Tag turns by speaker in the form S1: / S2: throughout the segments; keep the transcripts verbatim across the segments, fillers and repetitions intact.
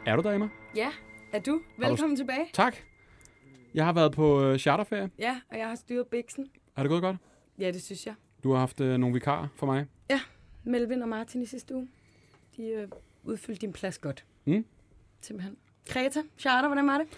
S1: Er du der, Emma?
S2: Ja, er du? Velkommen du... tilbage.
S1: Tak. Jeg har været på øh, charterferie.
S2: Ja, og jeg har styret biksen.
S1: Er det gået godt?
S2: Ja, det synes jeg.
S1: Du har haft øh, nogle vikarer for mig.
S2: Ja, Melvin og Martin i sidste uge. De øh, udfyldte din plads godt.
S1: Mm.
S2: Simpelthen. Kreta, charter, hvordan var det?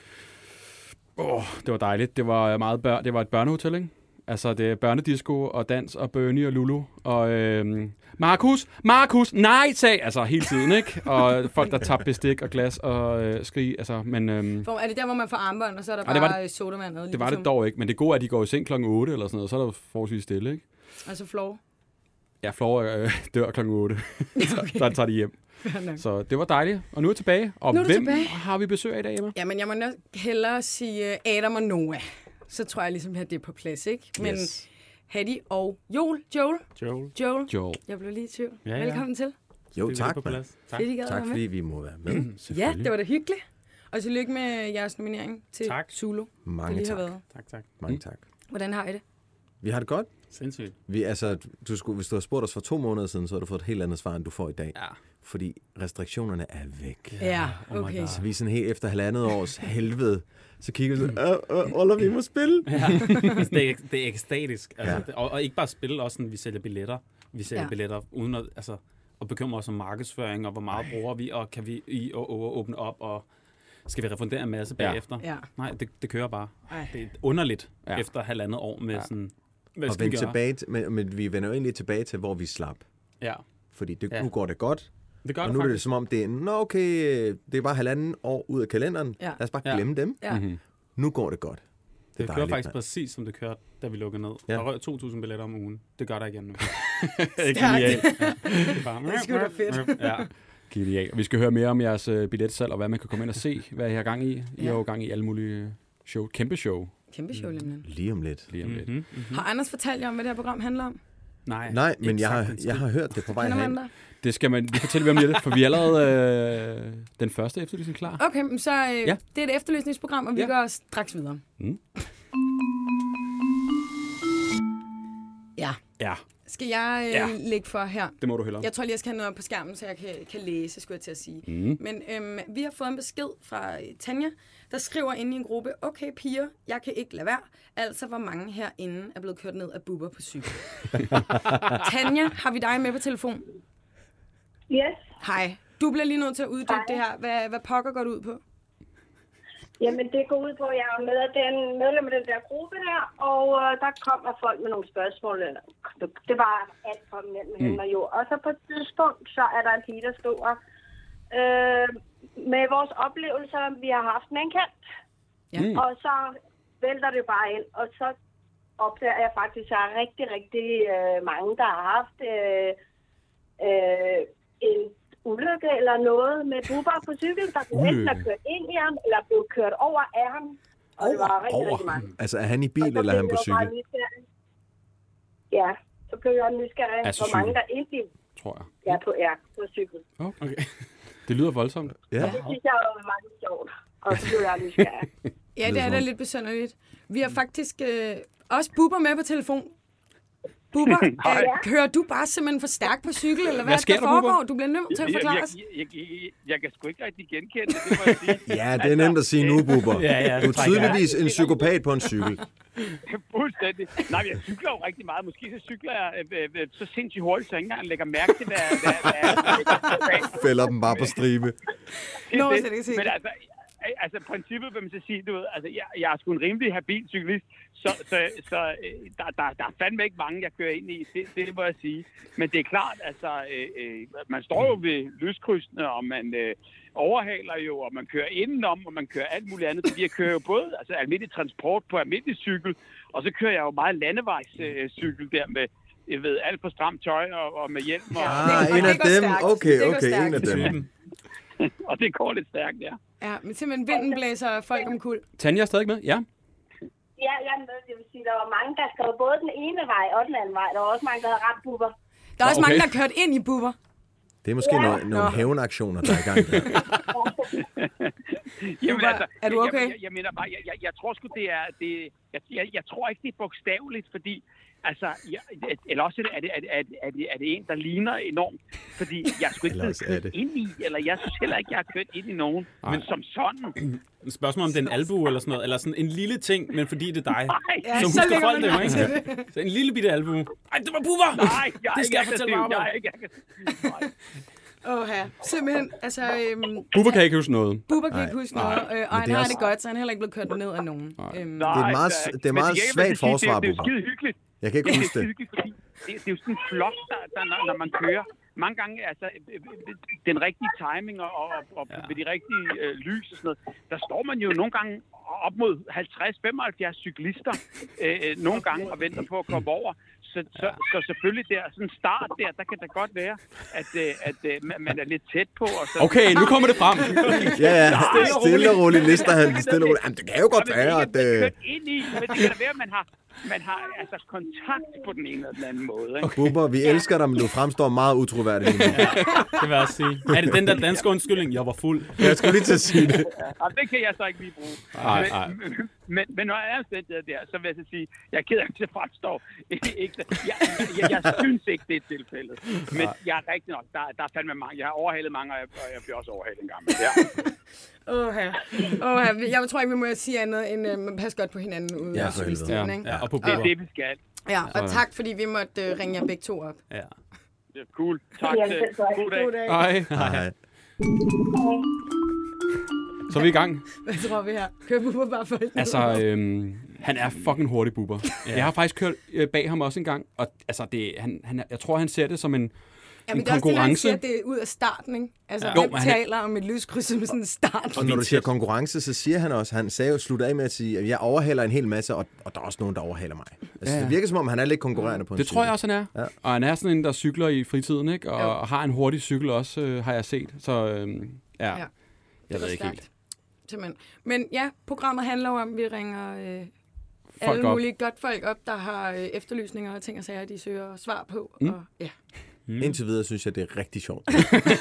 S1: Åh, oh, det var dejligt. Det var meget bør- det var et børnehotel, ikke? Altså, det er børnedisco og dans og Bernie og Lulu. Og øhm, Markus, Markus, nej, sag! Altså, hele tiden, ikke? Og folk, der tager bestik og glas og øh, skrig. Altså, men... Øhm,
S2: For, er det der, hvor man får armbånd, og så er der
S1: ej, det
S2: bare
S1: det,
S2: sodavand?
S1: Det, det var det dog ikke, men det gode er, at de går i seng klokken otte eller sådan noget, så er der jo forholdsvis stille, ikke?
S2: Altså Flor?
S1: Ja, Flor øh, dør klokken otte.
S2: Okay.
S1: Så tager de hjem. Så det var dejligt. Og nu er jeg tilbage. Og hvem tilbage. Har vi besøg af i dag, Emma?
S2: Jamen, jeg må nok hellere sige Adam og Noah. Så tror jeg ligesom, at det er på plads, ikke? Men yes. Hattie og Joel. Joel.
S3: Joel.
S2: Joel.
S1: Joel.
S2: Jeg blev lige i tvivl.
S3: Ja, ja.
S2: Velkommen til.
S4: Jo, tak.
S3: På plads. Tak,
S2: Fedt,
S4: tak fordi vi må være med.
S2: Ja, det var da hyggeligt. Og tillykke med jeres nominering til
S3: tak.
S2: Zulu.
S4: Mange tak.
S2: Været.
S3: Tak, tak.
S4: Mange
S1: mm.
S4: tak.
S2: Hvordan har I det?
S4: Vi har det godt.
S3: Sindssygt.
S4: Vi, altså, du skulle, hvis du har spurgt os for to måneder siden, så har du fået et helt andet svar, end du får i dag.
S1: Ja.
S4: Fordi restriktionerne er væk.
S2: Ja,
S3: oh
S2: okay.
S4: Så vi er sådan helt efter halvandet års helvede, så kigger vi sådan, øh, øh, Ola, vi må spille.
S3: Ja. Altså, det, er, det er ekstatisk. Altså,
S4: Ja.
S3: det, og, og ikke bare spille, også sådan, vi sælger billetter. Vi sælger
S2: Ja.
S3: billetter uden at, altså, at bekymre os om markedsføring, og hvor meget Ej. bruger vi, og kan vi i og, og åbne op, og skal vi refundere en masse bagefter?
S2: Ja.
S3: Nej, det, det kører bare.
S2: Ej.
S3: Det er underligt
S1: Ja.
S3: efter halvandet år med
S1: Ja.
S3: sådan, hvad
S4: Og
S3: skal vi
S4: vende
S3: gøre?
S4: tilbage, til- men, men vi vender jo egentlig tilbage til, hvor vi slap.
S3: Ja.
S4: Fordi det,
S3: Ja.
S4: nu går det godt,
S3: Det gør
S4: og
S3: det
S4: nu er det
S3: faktisk.
S4: som om, det er, nå okay, det er bare halvanden år ud af kalenderen.
S2: Ja.
S4: Lad os bare
S3: Ja.
S4: glemme dem.
S2: Ja.
S1: Mm-hmm.
S4: Nu går det godt.
S3: Det, det kører
S4: dejligt,
S3: faktisk
S4: mand.
S3: præcis, som det kørte, da vi lukkede ned.
S4: Ja.
S3: Der røg to tusind billetter om ugen. Det gør der igen nu.
S2: Stærkt.
S3: Ja. Det er bare...
S2: Det er sgu da fedt.
S3: Ja.
S1: Genialt. Vi skal høre mere om jeres øh, billetsalg, og hvad man kan komme ind og se, hvad I har gang i. I
S2: Ja.
S1: har jo gang i alle mulige show. Kæmpe show.
S2: Kæmpe show, mm.
S4: Lige om lidt.
S1: Lige om lidt.
S3: Mm-hmm. Mm-hmm.
S2: Har Anders fortalt jer om, hvad det her program handler om?
S3: Nej,
S4: Nej, men
S3: ikke
S4: jeg
S3: sagt
S4: har,
S3: en skid.
S4: jeg har hørt det på vej
S2: Kender man
S4: herhen.
S2: dig?
S1: Det skal man lige fortælle om lidt, for vi er allerede øh, den første efterlysning klar.
S2: Okay, men så øh,
S1: Ja.
S2: det er et efterlysningsprogram, og vi
S1: Ja.
S2: går straks videre.
S1: Mm.
S2: Ja.
S1: Ja,
S2: Skal jeg øh,
S1: Ja.
S2: lægge for her?
S1: det må du hellere.
S2: Jeg tror lige, jeg skal have noget op på skærmen, så jeg kan, kan læse, skulle jeg til at sige.
S1: Mm.
S2: Men øhm, vi har fået en besked fra øh, Tanja, der skriver inde i en gruppe, okay piger, jeg kan ikke lade være. Altså, hvor mange herinde er blevet kørt ned af bubber på cykel. Tanja, har vi dig med på telefon?
S5: Yes.
S2: Hej. Du bliver lige nødt til at uddybe
S5: Hej.
S2: det her. Hvad, hvad pokker går det ud på?
S5: Jamen, det går ud på, at jeg er med af den medlem af den der gruppe der, og øh, der kommer folk med nogle spørgsmål. Eller, det var alt fra mellem mm. himmel og jord. Og så på et tidspunkt, så er der en pige, der står øh, med vores oplevelser, vi har haft med en kendt.
S2: Ja.
S1: Mm.
S5: Og så vælter det bare ind, og så opdager jeg faktisk, at der er rigtig, rigtig øh, mange, der har haft øh, øh, en ulykke eller noget med bubber på cykel, der kunne enten have kørt ind i ham, eller blev kørt over af ham. Og det var rigtig,
S4: Over.
S5: rigtig mange.
S4: Altså, er han i
S5: Og
S4: bil,
S5: så
S4: eller er han
S5: blev
S4: på
S5: jeg bare
S4: cykel?
S5: nysgerrig. Ja, så blev jeg nysgerrig,
S1: Altså
S5: hvor mange
S1: cykel.
S5: der egentlig
S1: Tror jeg.
S5: er på, er på cykel.
S3: Okay.
S1: Det lyder voldsomt.
S4: Ja.
S5: Det synes jeg var meget sjovt. Og så blev jeg nysgerrig.
S2: Ja, det er da lidt besynderligt. Vi har faktisk øh, også Bubber med på telefon. Bubber, øh, kører du bare simpelthen for stærkt på cykel, eller hvad,
S1: Hvad sker
S2: der
S1: der,
S2: foregår?
S1: Bubber?
S2: Du bliver nødt til at forklare os.
S6: Jeg, jeg, jeg, jeg, jeg kan sgu ikke rigtig genkende det, det må jeg sige.
S4: Ja, det er nemt at sige nu, Bubber.
S3: Ja, ja,
S4: Du er tydeligvis en psykopat på en cykel.
S6: Fuldstændig. Nej, men jeg cykler jo rigtig meget. Måske så cykler jeg øh, øh, så sindssygt hurtigt, så jeg ikke engang lægger mærke til, hvad, hvad, hvad,
S4: Fælder dem bare på stribe.
S2: Nå,
S6: det,
S2: så det kan se.
S6: Men altså, altså princippet vil man så sige, du ved, altså, jeg, jeg er sgu en rimelig habil cyklist, så, så, så øh, der, der, der er fandme ikke mange, jeg kører ind i, det, det må jeg sige. Men det er klart, altså, øh, øh, man står jo ved lyskrydsene, og man øh, overhaler jo, og man kører indenom, og man kører alt muligt andet, fordi jeg kører jo både altså, almindelig transport på almindelig cykel, og så kører jeg jo meget landevejscykel øh, der med, jeg ved, alt for stramt tøj og, og med hjelm. Og,
S4: Ah,
S2: det
S4: en af
S2: går
S4: dem.
S2: stærkt.
S4: Okay,
S2: Det går
S4: okay, en af
S2: stærkt.
S4: dem.
S6: og det går lidt stærkt, ja.
S2: Ja, men simpelthen vinden blæser folk om kul.
S1: Tanja er stadig med? Ja.
S5: Ja, jeg er med. Det vil sige, der var mange, der skrev både den ene vej og den anden vej. Der var også mange, der havde ramt bubber.
S2: Der er også
S1: Okay.
S2: mange, der er kørt ind i Bubber.
S4: Det er måske
S5: Ja.
S4: nogle, nogle hævnaktioner, der er i gang der.
S6: Jamen,
S2: var- er du okay?
S6: Jeg, jeg, jeg mener bare, jeg, jeg, jeg tror sgu, det er... Det, jeg, jeg, jeg tror ikke, det er bogstaveligt, fordi Altså, ja, eller også er det, er, det, er, det, er, det, er det en, der ligner enormt, fordi jeg skulle ikke
S4: Ellers er
S6: kørt
S4: det.
S6: ind i, eller jeg synes heller ikke, jeg har kørt ind i nogen, men som sådan.
S3: Spørgsmål om det er en albu eller sådan noget, eller sådan en lille ting, men fordi det er dig.
S6: Nej,
S2: Ja,
S3: Så
S2: så
S3: husker
S2: lægger
S3: folk
S2: man
S3: det jo,
S2: mærke
S3: ikke?
S2: til det.
S3: Så en lille bitte albu. Ej, det var Bubber!
S6: nej, jeg er
S3: Det skal
S6: ikke
S3: jeg fortælle
S6: aggressiv,
S3: mig om.
S6: jeg er ikke aggressiv. Nej.
S2: Åh, ja. Simpelthen, altså... Øhm,
S1: Bubber kan ikke huske noget.
S2: Bubber kan
S4: Nej,
S2: ikke huske noget, øh, og han
S4: det er
S2: har
S4: også-
S2: det godt, så han er heller ikke blevet kørt ned af nogen. Øhm,
S6: Nej,
S4: Det er et meget-
S6: altså,
S4: det er
S6: men
S4: meget
S6: til gengæld
S4: svagt
S6: vil jeg sige,
S4: forsvar,
S6: det, det er jo
S4: Bubber.
S6: skide hyggeligt.
S4: Jeg kan ikke
S6: Det er
S4: huske det.
S6: skide hyggeligt, fordi det, det er jo sådan en flok, der, der når, når man kører. Mange gange, altså, øh, øh, den rigtige timing og, og, og ja. ved de rigtige øh, lys og sådan noget, der står man jo nogle gange op mod halvtreds til femoghalvfjerds cyklister øh, nogle gange og venter på at komme over. Så, så, så selvfølgelig der, sådan en start der, der kan det godt være, at, øh, at øh, man- man er lidt tæt på. Og så,
S1: Okay, nu kommer det frem.
S4: Ja, ja, stille og roligt lister han. Stille og roligt. Jamen, det kan jo godt
S6: Og det er
S4: være,
S6: ikke,
S4: at...
S6: at man
S4: øh,
S6: kørt ind i, men det kan da være, at man har, man har altså kontakt på den ene eller den anden måde. Ikke?
S4: Bubber, vi elsker dig, men du fremstår meget utroværdig lige nu.
S3: Det vil jeg sige. Er det den der danske undskyldning? Jeg var fuld.
S4: Jeg skulle lige til at sige det.
S6: Ja, det kan jeg så ikke lige bruge.
S1: Ej,
S6: men,
S1: ej.
S6: Men, men, men når jeg er omstændighed der, så vil jeg så sige, jeg er ked af, at det fremstår. Ikke, jeg, jeg, jeg, jeg synes ikke, det er tilfældet. Men jeg er rigtig nok. Der, der er fandme mange. Jeg har overhalet mange, og jeg, og jeg bliver også overhalet en gang. Men ja.
S2: Åh, ja. Åh, ja. Jeg tror ikke, vi må sige andet end, øh, pas godt på hinanden ude
S4: Ja,
S2: af
S4: for helvede.
S2: cykelstien,
S1: Ja.
S2: ikke?
S3: Ja, og på
S6: Det er
S3: Bubber.
S6: det, vi skal.
S2: Ja, og tak, fordi vi måtte øh, ringe jer begge to op.
S3: Ja.
S6: Det er cool. Tak
S5: Ja,
S6: til.
S5: selv tak.
S6: God dag.
S2: God dag.
S1: Ej,
S4: Nej.
S1: så er vi i gang.
S2: Hvad tror vi her? Kører Bubber bare folk ned?
S1: Altså, øhm, han er fucking hurtig, Bubber. Ja. Jeg har faktisk kørt øh, bag ham også en gang, og altså, det, han, han, jeg tror, han ser det som en,
S2: Jamen,
S1: en
S2: det er også det, han
S1: konkurrence.
S2: siger, det er ud af starten, ikke? Altså,
S1: Ja.
S2: ja.
S1: Jo,
S2: hvem
S1: men han er-
S2: taler om et lyskryds som sådan en start?
S4: Og når du siger konkurrence, så siger han også, han sagde jo slut af med at sige, at jeg overhaler en hel masse, og, og der er også nogen, der overhaler mig. Altså,
S1: Ja, ja.
S4: det virker som om, han er lidt konkurrerende på en
S1: Det tror jeg også, han er.
S4: Ja.
S1: Og han er sådan en, der cykler i fritiden, ikke? Og,
S2: Jo.
S1: og har en hurtig cykel også, øh, har jeg set. Så øhm, ja,
S2: Ja.
S1: jeg
S2: Det var
S1: ved ikke
S2: stærkt.
S1: helt.
S2: Simpelthen. Men ja, programmet handler jo om, at vi ringer øh,
S1: Folk
S2: alle
S1: op.
S2: mulige godt folk op, der har øh, efterlysninger og ting og sager, de søger svar på.
S1: Mm.
S2: Og, ja.
S4: Mm. Indtil videre synes jeg, det er rigtig sjovt.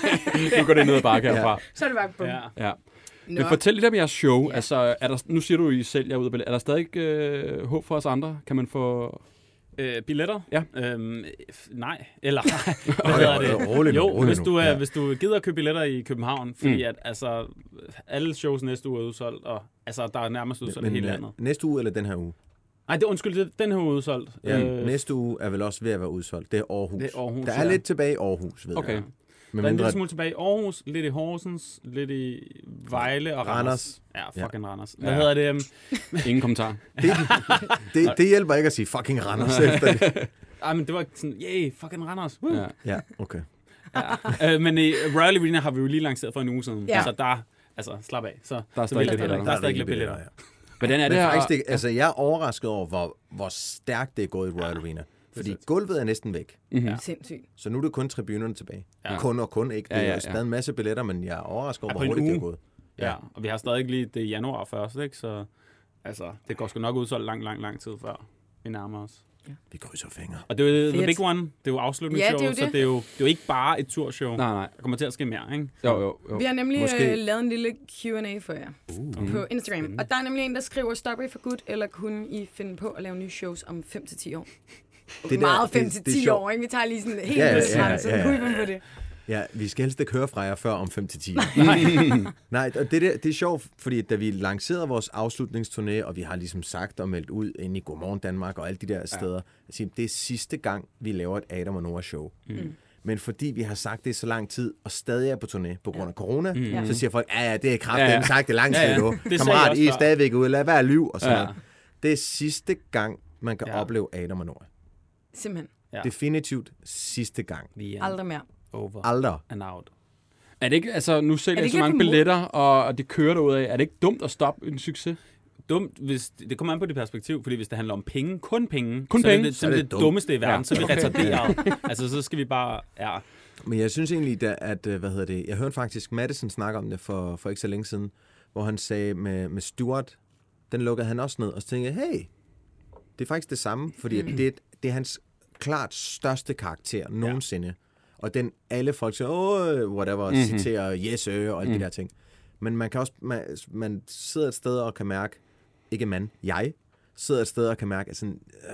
S1: Nu går det ned ad bakke herfra.
S2: Så er det bare bum.
S3: Ja.
S1: Ja.
S2: Nå.
S1: Men fortæl lidt om jeres show.
S2: Ja.
S1: Altså, er der, nu siger du, I selv, jeg er ude af billetter. Er der stadig øh, håb for os andre? Kan man få...
S3: Øh, billetter?
S1: Ja.
S3: Øhm, f- nej. Eller, hvad hedder det?
S4: Rolig nu,
S3: Jo,
S4: rolig
S3: hvis
S4: nu.
S3: du, er,
S4: Ja.
S3: hvis du gider at købe billetter i København, fordi
S1: Mm.
S3: at altså, alle shows næste uge er udsolgt, og altså, der er nærmest udsolgt i hele
S4: øh,
S3: landet.
S4: næste uge eller den her uge?
S3: Nej, det undskyld, det, den her uge er udsolgt.
S4: Ja,
S3: Øh,
S4: næste uge er vel også ved at være udsolgt. Det er Aarhus.
S3: Det er Aarhus,
S4: Der er
S3: ja.
S4: lidt tilbage i Aarhus, ved
S1: Okay.
S4: jeg. Men
S3: Der er en
S4: mindre,
S3: lille smule tilbage i Aarhus, lidt i Horsens, lidt i Vejle og Randers.
S4: Randers.
S3: Ja, fucking ja. Randers. Hvad
S1: Ja.
S3: hedder det? Um,
S1: Ingen kommentar.
S4: det, det, det hjælper ikke at sige fucking Randers efter det.
S3: ej, men det var sådan, yay, fucking Randers. Woo.
S1: Ja.
S4: Ja, okay.
S3: øh, men i Royal Arena har vi jo lige lanceret for en uge siden,
S2: Ja.
S3: så der, altså, slap af. Så,
S1: Der er
S3: så
S1: stadig
S3: vil-
S1: lidt billetter.
S3: Der er stadig lidt billetter.
S4: ja.
S1: Hvordan er
S4: Men
S1: det her?
S4: faktisk, det, altså, jeg er overrasket over, hvor, hvor stærkt det er gået i Royal Arena. Fordi
S3: Præcis.
S4: gulvet er næsten væk.
S1: Mhm.
S3: Ja.
S2: Sindssygt.
S4: Så nu er det kun tribunerne tilbage.
S3: Ja.
S4: Ja. Kun og kun ikke. Det er
S1: Ja,
S4: ja,
S1: ja,
S4: ja,
S1: ja.
S4: stadig en masse billetter, men jeg er overrasket over,
S3: Ja, på
S4: hvor
S3: en
S4: hurtigt det er
S3: uge.
S4: gået.
S3: Ja, og vi har stadig lige det i januar først, ikke? Så altså, det går sgu nok udsolgt lang, lang, lang tid før vi nærmer os.
S4: Vi krydser fingre.
S3: Og det er jo
S2: Fedt.
S3: The Big One, det er jo afslutningsshow,
S2: Ja, det er jo
S3: så
S2: det.
S3: det er, jo, det er jo ikke bare et turshow.
S1: Nej, nej.
S3: Der kommer til at ske mere, ikke?
S1: Jo, jo, jo.
S2: Vi har nemlig
S4: Måske-
S2: øh, lavet en lille Q and A for jer
S4: Uh.
S2: på Instagram. Og der er nemlig en, der skriver, stopper I for good, eller kunne I finde på at lave nye shows om fem til ti år?
S4: Det
S2: Det
S4: der-
S2: Meget fem
S4: det-
S2: til
S4: det er
S2: ti
S4: sjovt.
S2: år, ikke? Vi tager lige sådan helt
S4: Ja,
S2: ja,
S4: ja,
S2: ja,
S4: ja,
S2: ja, så
S4: ja, ja.
S2: kunne I finde på det.
S4: Ja, vi skal helst ikke høre fra jer før om fem til ti år. Nej, og det, der, det er sjovt, fordi da vi lancerede vores afslutningsturné, og vi har ligesom sagt og meldt ud inde i Godmorgen Danmark og alle de der steder, ja. Det er sidste gang, vi laver et Adam og Noah show. Mm. Men fordi vi har sagt det i så lang tid, og stadig er på turné på grund af corona, mm. så siger folk, ja, ja, det er kraftigt,
S1: Ja,
S4: ja,
S1: ja.
S4: ja. sagt det lang tid
S3: Ja, ja.
S4: nu.
S3: Det sagde jeg
S4: Kammerat,
S3: også
S4: I er
S3: før.
S4: stadigvæk ude, lad være lyv, og sådan
S1: Ja.
S4: noget. Det er sidste gang, man kan
S3: Ja.
S4: opleve Adam og Noah.
S2: Simpelthen.
S3: Ja.
S4: Definitivt sidste gang.
S3: The
S2: Aldrig mere.
S3: over
S4: Aldrig.
S3: and out.
S1: Er det ikke, altså nu sælger
S2: Er det
S1: jeg så
S2: ikke
S1: mange
S2: lidt for
S1: billetter, og, og det kører derud af. Er det ikke dumt at stoppe en succes?
S3: Dumt, hvis det kommer an på det perspektiv, fordi hvis det handler om penge, kun penge,
S1: Kun
S3: så er
S1: penge?
S3: det, det,
S4: Så er
S3: det,
S4: det
S3: det
S4: dumt.
S3: dummeste i verden,
S1: Ja.
S3: så er vi
S1: Okay.
S3: retarderet. Altså, så skal vi bare, ja.
S4: Men jeg synes egentlig, da, at, øh, hvad hedder det, jeg hørte faktisk Madison snakke om det for, for ikke så længe siden, hvor han sagde med, med Stuart, den lukkede han også ned, og så tænkte jeg, hey, det er faktisk det samme, fordi mm. det, det er hans klart største karakter nogensinde. Og den alle folk siger, åh, whatever, mm-hmm. citerer yes, sir, og alle mm. de der ting. Men man kan også, man, man sidder et sted og kan mærke, ikke man, jeg, sidder et sted og kan mærke, at sådan, øh,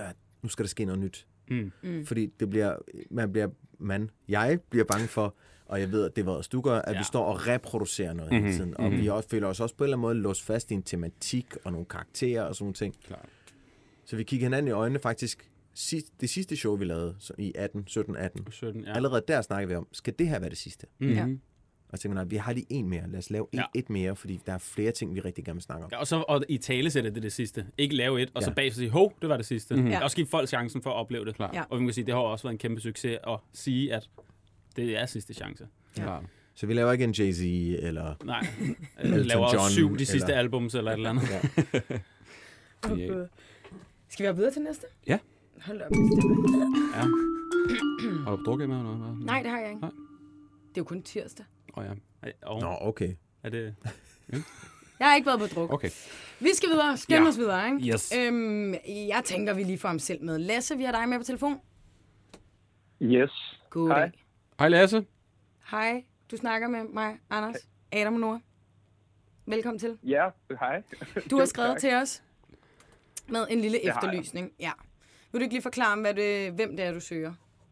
S4: nu skal der ske noget nyt.
S3: Mm.
S2: Mm.
S4: Fordi det bliver, man bliver, man, jeg bliver bange for, og jeg ved, at det var også du gør, at ja. vi står og reproducerer noget mm-hmm. hele tiden. Og mm-hmm. vi også, føler os også på en eller anden måde låst fast i en tematik og nogle karakterer og sådan nogle ting.
S1: Klart.
S4: Så vi kigger hinanden i øjnene faktisk. Det sidste show, vi lavede i atten, sytten, atten.
S3: sytten, ja.
S4: Allerede der snakker vi om, skal det her være det sidste?
S3: Mm-hmm.
S2: Ja.
S4: Og så tænker man, vi har lige en mere. Lad os lave et,
S3: Ja.
S4: et mere, fordi der er flere ting, vi rigtig gerne vil snakke om.
S3: Ja, og så og i tale sætter det det sidste. Ikke lave et, og
S4: Ja.
S3: så bagefter sige, hov, det var det sidste. Mm-hmm.
S2: Ja.
S3: Også give folk chancen for at opleve det.
S1: Klart.
S2: Ja.
S3: Og vi kan sige, det har også været en kæmpe succes at sige, at det er sidste chance.
S1: Klart.
S4: Så vi laver ikke en Jay-Z, eller...
S3: Nej, jeg laver også
S4: John,
S3: syv de sidste
S4: eller-
S3: albums eller et eller andet.
S4: Ja.
S2: Oh,
S1: Ja.
S2: God. Skal vi have videre til næste?
S1: Ja.
S2: Hold da op. det stille.
S3: Ja.
S1: Har du drukket med eller noget?
S2: Nej, det har jeg ikke.
S1: Nej.
S2: Det er jo kun tirsdag.
S1: Åh, ja.
S3: Og
S4: Nå, okay.
S3: er det...
S2: Jeg har ikke været på druk.
S1: Okay.
S2: Vi skal videre. Skænd
S3: Ja.
S2: os videre, ikke?
S3: Yes.
S2: Øhm, jeg tænker, vi lige får ham selv med. Lasse, vi har dig med på telefon.
S6: Yes.
S2: Goddag.
S6: Hej.
S1: Hej Lasse.
S2: Hej. Du snakker med mig, Anders, Adam og Nora. Velkommen til.
S6: Ja, hej.
S2: Du har
S6: Jo,
S2: skrevet
S6: tak.
S2: til os med en lille
S6: Det har jeg.
S2: efterlysning. Ja. Vil du ikke lige forklare, hvad det, hvem det er, du søger?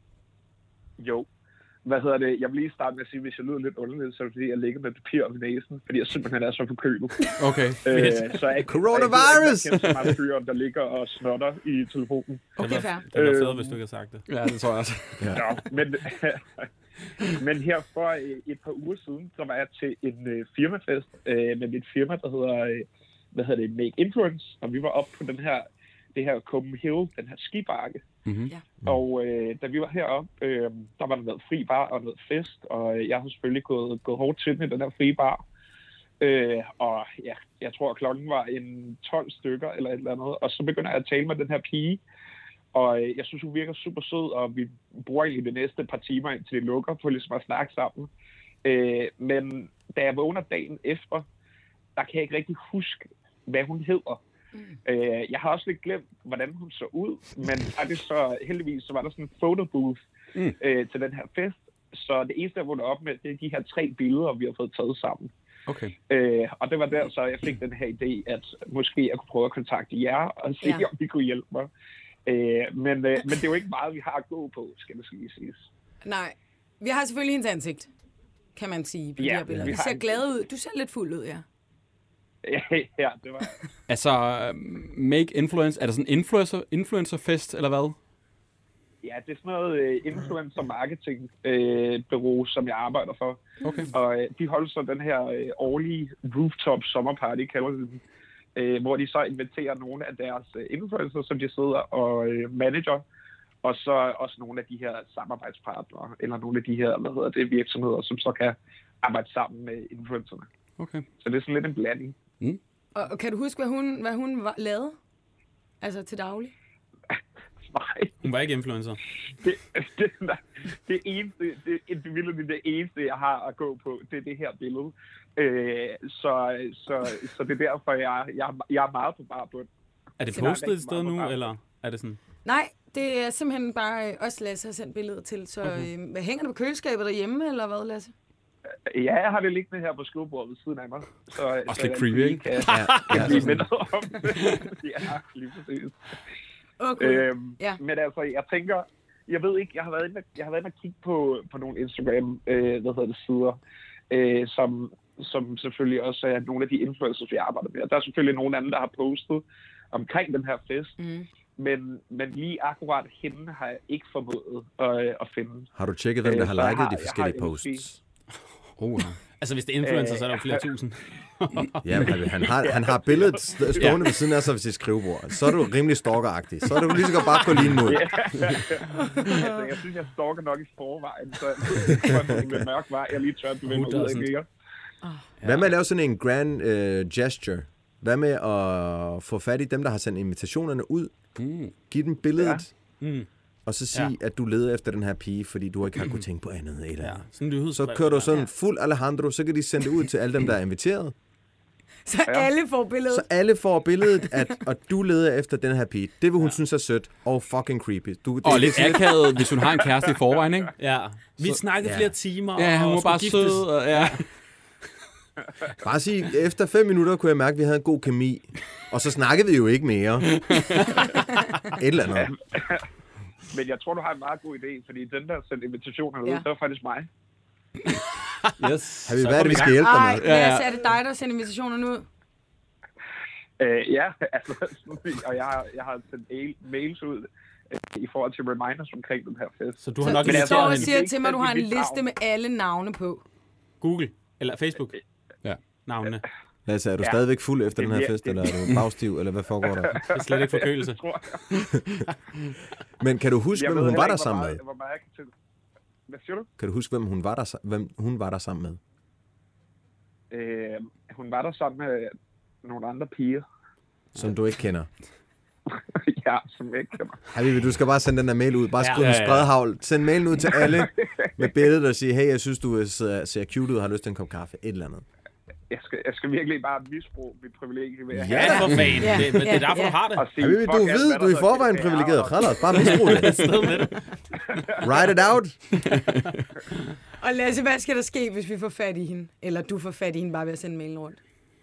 S6: Jo. Hvad hedder det? Jeg vil lige starte med at sige, hvis jeg lyder lidt underligt, så er det fordi, jeg ligger med papir om næsen, fordi jeg simpelthen er så forkølet.
S1: Okay.
S6: øh, så jeg,
S4: Coronavirus!
S6: Jeg, jeg, jeg kender så meget fyre, der ligger og snotter i telefonen.
S2: Okay, fair.
S3: Det var fedt,
S6: Øhm.
S3: hvis du ikke havde sagt det.
S1: Ja, det tror jeg også.
S6: Nå, men, men her for øh, et par uger siden, så var jeg til en øh, firmafest øh, med mit firma, der hedder, øh, hvad hedder det, Make Influence, og vi var oppe på den her, det her Copenhagen Hill, den her skibakke.
S1: Mm-hmm.
S2: Ja.
S6: Og øh, da vi var heroppe, øh, der var der noget fri bar og noget fest, og øh, jeg har selvfølgelig gået, gået hårdt til den i den her fri bar. Øh, og ja, jeg tror, at klokken var en tolv stykker eller et eller andet, og så begynder jeg at tale med den her pige, og øh, jeg synes, hun virker super sød, og vi bruger egentlig de næste par timer, indtil det lukker, på ligesom at snakke sammen. Øh, men da jeg vågner dagen efter, der kan jeg ikke rigtig huske, hvad hun hedder. Mm. Øh, jeg har også lidt glemt, hvordan hun så ud, men faktisk så heldigvis så var der sådan en photo booth mm. øh, til den her fest. Så det eneste, jeg vågnede op med, det er de her tre billeder, vi har fået taget sammen.
S1: Okay.
S6: Øh, og det var der, så jeg fik den her idé, at måske jeg kunne prøve at kontakte jer og se,
S2: Ja.
S6: om vi kunne hjælpe mig. Øh, men, øh, men det er jo ikke meget, vi har at gå på, skal det lige siges.
S2: Nej, vi har selvfølgelig hendes ansigt, kan man sige, på
S6: Ja,
S2: de her billeder.
S6: vi
S2: Det
S6: har
S2: ser
S6: en-
S2: glad ud. Du ser lidt fuld ud, ja.
S6: Ja, det var...
S1: Altså, øhm, Make Influence, er det sådan en influencer, influencerfest, eller hvad?
S6: Ja, det er sådan noget uh, influencer marketing uh, bureau, som jeg arbejder for.
S1: Okay.
S6: Og uh, de holder så den her uh, årlige rooftop sommerparty, kalder de den, uh, hvor de så inviterer nogle af deres uh, influencers, som de sidder og uh, manager, og så også nogle af de her samarbejdspartnere, eller nogle af de her, hvad hedder det, virksomheder, som så kan arbejde sammen med influencerne.
S1: Okay.
S6: Så det er sådan lidt en blanding.
S2: Og, og kan du huske, hvad hun, hvad hun var, lavede? Altså til daglig?
S6: Nej.
S3: Hun var ikke influencer.
S6: Det, det, det eneste, det, det, det, det eneste, jeg har at gå på, det er det her billede. Øh, så, så, så det er derfor, jeg, jeg, jeg er meget på bar bund.
S3: Er det
S6: Så der er
S3: postet et
S6: rigtig
S3: sted
S6: meget
S3: nu,
S6: på bar.
S3: eller er det sådan?
S2: Nej, det er simpelthen bare øh, os, Lasse har sendt billedet til. Så okay. øh, hvad, hænger det på køleskabet derhjemme, eller hvad, Lasse?
S6: Ja, jeg har det liggende her på skrivebordet ved siden af mig. Så,
S1: Også
S6: så
S1: lidt
S6: jeg
S1: creepy,
S6: lige
S1: ikke?
S6: Kan,
S4: Ja,
S6: kan
S4: ja,
S6: blive
S4: sådan.
S6: mindet om det. Ja, lige præcis.
S2: Okay.
S6: Øhm,
S2: Ja.
S6: Men altså, jeg tænker, jeg ved ikke, jeg har været inde, jeg har været inde og kigge på, på nogle Instagram, øh, hvad hedder det, sider, øh, som, som selvfølgelig også er nogle af de influencers, vi arbejder med. Der er selvfølgelig nogle andre, der har postet omkring den her fest,
S2: Mm.
S6: men, men lige akkurat hende har jeg ikke formået at, at finde.
S4: Har du tjekket, hvem der
S6: Øh,
S4: har
S6: så jeg
S4: liket
S6: har-
S4: de
S6: jeg
S4: forskellige
S6: har
S4: posts?
S1: Oh, ja.
S3: Altså, hvis det er influencer,
S6: Øh,
S3: så er der jo flere tusind.
S4: Ja, men han, han, har, han har billedet st- stående ved siden af sig ved sit skrivebord. Så er du rimelig stalkeragtig. Så er du lige så godt bare gå lige nu.
S6: Altså, jeg synes, jeg stalker nok i forvejen, så det er en lidt mørk vej, jeg lige tør bevæge mig ud af
S3: doesn't?
S6: mere.
S4: Hvad med at lave sådan en grand uh, gesture? Hvad med at få fat i dem, der har sendt invitationerne ud?
S1: Mm.
S4: Giv dem billedet,
S3: Mm.
S4: og så sige, at du leder efter den her pige, fordi du ikke har kunnet tænke på andet. Eller
S3: Ja,
S4: andet.
S3: sådan en nyhedsbrev.
S4: Så kører du sådan fuld Alejandro, så kan de sende det ud til alle dem, der er inviteret.
S2: Så alle får billedet.
S4: Så alle får billedet, at, at du leder efter den her pige. Det vil hun ja. synes er sødt og fucking creepy. Du, det,
S1: Og
S4: det,
S1: lidt
S4: sådan
S1: akavet, hvis hun har en kæreste i forvejen, ikke?
S3: Ja, vi snakkede
S4: ja.
S3: flere timer.
S1: Ja, hun
S3: og
S1: var
S3: skulle
S1: bare
S3: giftes.
S1: sød. Og, ja.
S4: Bare sige, efter fem minutter kunne jeg mærke, at vi havde en god kemi. Og så snakkede vi jo ikke mere. Et eller andet.
S7: Men jeg tror, du har en meget god idé, fordi den der sendte invitationer ud,
S2: Ja.
S7: det var faktisk mig.
S3: Yes.
S4: Har vi,
S3: Så
S4: hvad er det, vi
S3: kom
S4: skal hjælpe dig
S2: Ej,
S4: med?
S1: Ja, ja.
S2: Lasse, er det dig, der sender invitationerne ud?
S7: Øh, ja, altså, og jeg har, jeg har sendt mail, mails ud øh, i forhold til reminders omkring den her fest.
S3: Så du har
S2: Så
S3: nok
S2: du
S7: Men
S3: inviteret
S2: står og
S3: hende.
S2: siger til mig, at du har en
S7: Mit navn.
S2: liste med alle navne på.
S3: Google eller Facebook.
S1: Ja.
S3: Navnene.
S4: Lasse, er du
S7: Ja.
S4: stadigvæk fuld efter
S7: Det
S4: den her
S7: vir-
S4: fest,
S7: det-
S4: eller er du bagstiv, eller hvad foregår der?
S3: Det er slet ikke forkølelse.
S7: Tror jeg.
S4: Men kan du huske,
S7: Jeg
S4: hvem
S7: ved
S4: hun
S7: heller
S4: var der
S7: ikke, hvor
S4: sammen
S7: meget-
S4: med?
S7: hvor meget jeg kan til- Hvad siger du?
S4: Kan du huske, hvem hun var der, hvem hun var der sammen med?
S7: Øh, hun var der sammen med nogle andre piger.
S4: Som du ikke kender.
S7: Ja, som jeg ikke kender.
S4: Habibi, du skal bare sende den der mail ud. Bare
S3: Ja,
S4: skriv
S3: ja,
S4: en
S3: ja.
S4: spredhavl. Send mailen ud til alle med billedet og sige, hey, jeg synes, du ser, ser cute ud og har lyst til en kop kaffe. Et eller andet.
S7: Jeg skal, jeg skal virkelig bare misbruge mit privilegie ved at
S4: Ja.
S3: Ja, for fanden.
S2: Ja,
S3: Det, men det er
S2: ja,
S3: derfor,
S2: ja.
S3: du har det.
S7: og sige,
S4: Habibi,
S7: fuck
S4: du
S7: alt,
S4: ved,
S7: hvad
S4: du er i
S7: der
S4: forvejen
S7: hedder G D P R,
S4: privilegeret.
S7: og-
S4: Khalas, bare misbrug det. Write it out.
S2: Og Lasse, hvad skal der ske, hvis vi får fat i hende? Eller du får fat i hende bare ved at sende mailen rundt?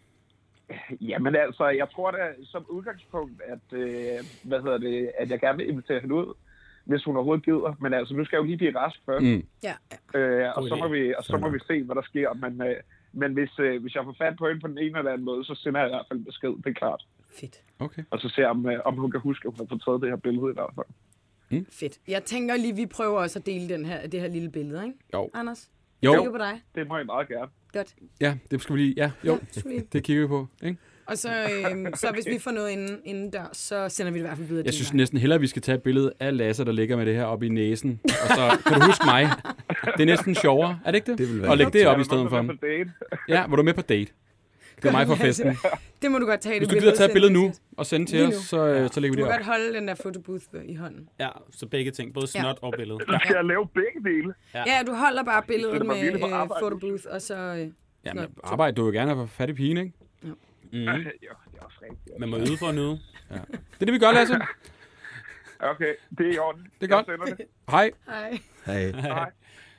S7: Jamen altså, jeg tror da som udgangspunkt, at, øh, hvad hedder det, at jeg gerne vil invitere hende ud, hvis hun overhovedet gider. Men altså, nu skal jeg jo lige blive rask først.
S1: Mm.
S2: Ja.
S7: Øh, og
S3: God
S7: så må,
S3: idé.
S7: vi, og så må vi se, hvad der sker. Men, øh, men hvis, øh, hvis jeg får fat på hende på den ene eller anden måde, så sender jeg i hvert fald besked, det er klart.
S2: Fedt.
S1: Okay.
S7: Og så ser jeg, om, øh, om hun kan huske, at hun har fået taget det her billede i hvert fald.
S2: Fedt. Jeg tænker lige, vi prøver også at dele den her, det her lille billede, ikke?
S1: Jo.
S2: Anders?
S1: Jo.
S2: Kigger på dig.
S7: Det må jeg meget gerne.
S2: Godt.
S1: Ja, det skal vi lige... Ja, jo.
S2: Ja, sweet.
S1: Det kigger vi på, ikke?
S2: Og så, øhm, så hvis vi får noget inden, inden der, så sender vi det i hvert fald videre.
S1: Jeg
S2: din
S1: synes
S2: vej.
S1: næsten hellere, at vi skal tage et billede af Lasse, der ligger med det her oppe i næsen. Og så kan du huske mig. Det er næsten sjovere, er det ikke det?
S4: Det vil være
S1: Og lægge det op i
S7: Er
S1: stedet
S7: du
S1: for
S7: med
S1: ham.
S7: på date?
S1: Ja, hvor du er med på date. Det er mig fra festen.
S2: Det må du godt tage.
S1: Hvis
S2: det
S1: du gider tage et billede nu
S2: sende det
S1: og sende til
S2: Lige
S1: os,
S2: nu.
S1: så, øh, så lægger
S2: til-
S1: vi
S2: Du
S1: det
S2: må
S1: op.
S2: godt holde den der fotobooth i hånden.
S3: Ja, så begge ting. Både snot og billede.
S7: Der skal jeg lave begge dele.
S3: Ja.
S2: Ja, du holder bare billedet
S7: Det er mig
S2: med
S7: virkelig på
S2: øh,
S7: arbejde.
S2: fotobooth, og så... Øh,
S1: Ja,
S2: Nå,
S1: men arbejde, du vil gerne have fat i pigen, ikke?
S3: Mm.
S7: Jo, det er også rigtigt.
S3: Man må yde for at nyde.
S1: Det er det, vi gør, Lasse.
S7: Okay, det er i orden.
S1: Det er godt.
S7: Jeg sender det.
S1: Hej.
S2: hej.
S4: Hey.
S7: Hej.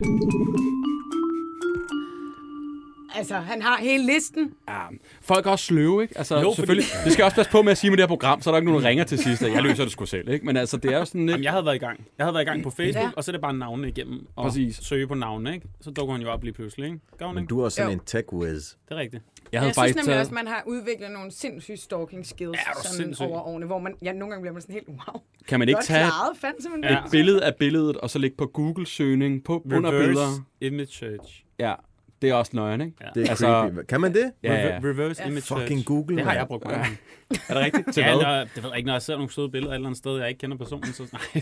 S2: Altså, han har hele listen.
S1: Ja, folk er også sløve, ikke? Altså,
S3: Jo,
S1: jo,
S3: fordi-
S1: selvfølgelig. Det skal jeg også passe på med at sige med det her program, så er der ikke nogen, der ringer til sidst, og jeg løser det sgu selv, ikke? Men altså, det er jo sådan lidt...
S3: Jamen, jeg havde været i gang. Jeg havde været i gang på Facebook,
S2: Ja.
S3: og så er det bare navnene igennem. Og
S1: Præcis.
S3: søge på navnene, ikke? Så dukker hun jo op lige pludselig, ikke? Gør hun
S4: Men
S3: ikke?
S4: du er også sådan
S2: Jo.
S4: en tech-whiz.
S3: Det er rigtigt.
S1: Jeg havde
S2: Jeg synes
S1: faktisk
S2: nemlig
S1: taget...
S2: også, at man har udviklet nogle sindssyge stalking skills
S3: Ja, er du
S2: sådan
S3: sindssyg.
S2: over årene, hvor man, ja, nogle gange bliver man sådan helt, wow.
S1: Kan man ikke
S2: Godt
S1: tage
S2: klaret, fandt simpelthen.
S3: Ja.
S1: et billede af billedet, og så lægge på Google-søgning på under billeder?
S3: Reverse image search.
S1: Ja, det er også nøjeren, ikke?
S3: Ja.
S4: Det er
S1: Altså-
S4: creepy. Kan man det?
S1: Ja, ja.
S3: Rever- Reverse
S2: Ja.
S3: image search.
S4: Fucking Google,
S3: Det har
S4: mand.
S3: jeg brugt mange gange.
S1: Er det rigtigt? Til
S3: Ja,
S1: hvad?
S3: når, det ved jeg ikke, når jeg ser nogle søde billeder et eller andet sted, jeg ikke kender personen, så nej.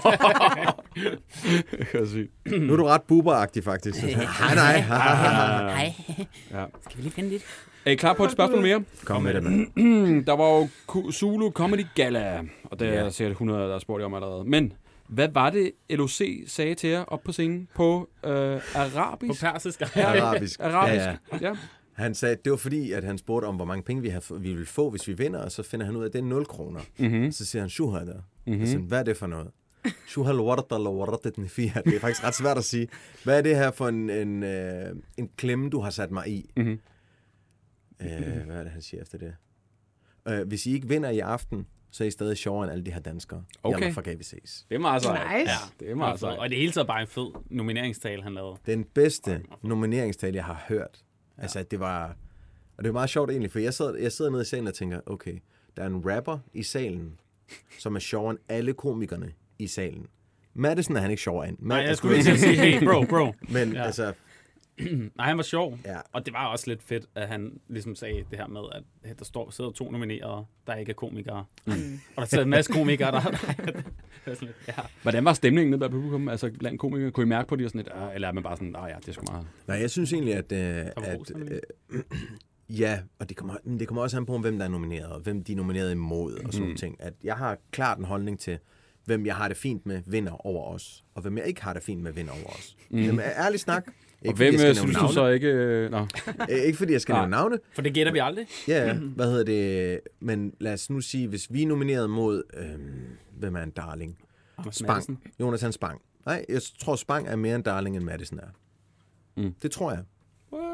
S1: Det er sygt.
S4: Nu er du ret buberagtig, faktisk. Hej, nej.
S3: Hej.
S1: Ja.
S3: Skal vi lige finde lidt?
S1: Er I klar på et spørgsmål mere?
S4: Kom med det, mand.
S1: Der var jo Ku- Zulu Comedy Gala, og der
S4: Ja.
S1: er sikkert hundrede, der har spurgt jer om allerede. Men hvad var det, L O C sagde til jer op på scenen på øh,
S3: På
S1: arabisk?
S3: persisk.
S4: Arabisk.
S1: Arabisk,
S4: Ja, ja.
S1: ja.
S4: Han sagde, det var fordi, at han spurgte om, hvor mange penge vi, har, vi ville få, hvis vi vinder, og så finder han ud af, at det er nul kroner.
S1: Mm-hmm.
S4: Så siger han, shuhada.
S1: Mhm.
S4: Mm-hmm. Hvad er det for noget? Shuhal warata la waratatni fiha. Det er faktisk ret svært at sige. Hvad er det her for en, en, øh, en klemme, du har sat mig i?
S1: Mhm.
S4: Øh, hvad er det, han siger efter det? Øh, hvis I ikke vinder i aften, så er I stadig sjovere end alle de her danskere.
S1: Okay.
S4: Jalla, fuck af, vi ses.
S1: Det er meget sejt.
S2: Nice.
S1: Ja, det er meget sejt.
S3: Og det hele taget bare en fed nomineringstale, han lavede.
S4: Den bedste nomineringstale, jeg har hørt. Ja. Altså, det var... Og det var meget sjovt egentlig, for jeg sidder, jeg sidder nede i salen og tænker, okay, der er en rapper i salen, som er sjovere end alle komikerne i salen. Madison er han ikke sjovere end.
S3: Nej, jeg skulle lige til at sige, hey bro, bro.
S4: Men
S3: Ja.
S4: altså,
S3: Nej, han var sjov.
S4: Ja.
S3: Og det var også lidt fedt, at han ligesom sagde det her med, at der står, sidder to nominerede, der ikke er komikere. Mm. Og der sidder en masse komikere, der... det er sådan lidt, ja.
S1: Hvordan var stemningen nede blandt publikum? Altså blandt komikere, kunne I mærke på det? Og sådan lidt, "Ah," eller er man bare sådan, nej ja, det er sgu meget...
S4: nej, jeg synes egentlig, at... Øh,
S3: var
S4: at
S3: god stemning.
S4: øh, ja, og det kommer, men det kommer også an på, hvem der er nomineret, og hvem de er nomineret imod, og sådan mm. ting. At jeg har klart en holdning til, hvem jeg har det fint med, vinder over os, og hvem jeg ikke har det fint med, vinder over os. Mm. Jamen, ærlig snak. Ikke
S1: Og
S4: fordi
S1: hvem
S4: jeg skal
S1: øh,
S4: nævne
S1: synes du
S4: navne.
S1: så ikke... Øh, nå.
S4: Øh, ikke fordi jeg skal
S1: Nej.
S4: nævne navne.
S3: For det gætter vi aldrig.
S4: Ja, ja. Hvad hedder det? Men lad os nu sige, hvis vi er nomineret mod... Øhm, hvem er en darling?
S3: Anders
S4: Spang.
S3: Madsen.
S4: Jonathan Spang. Nej, jeg tror, Spang er mere en darling, end Madison er.
S1: Mm.
S4: Det tror jeg.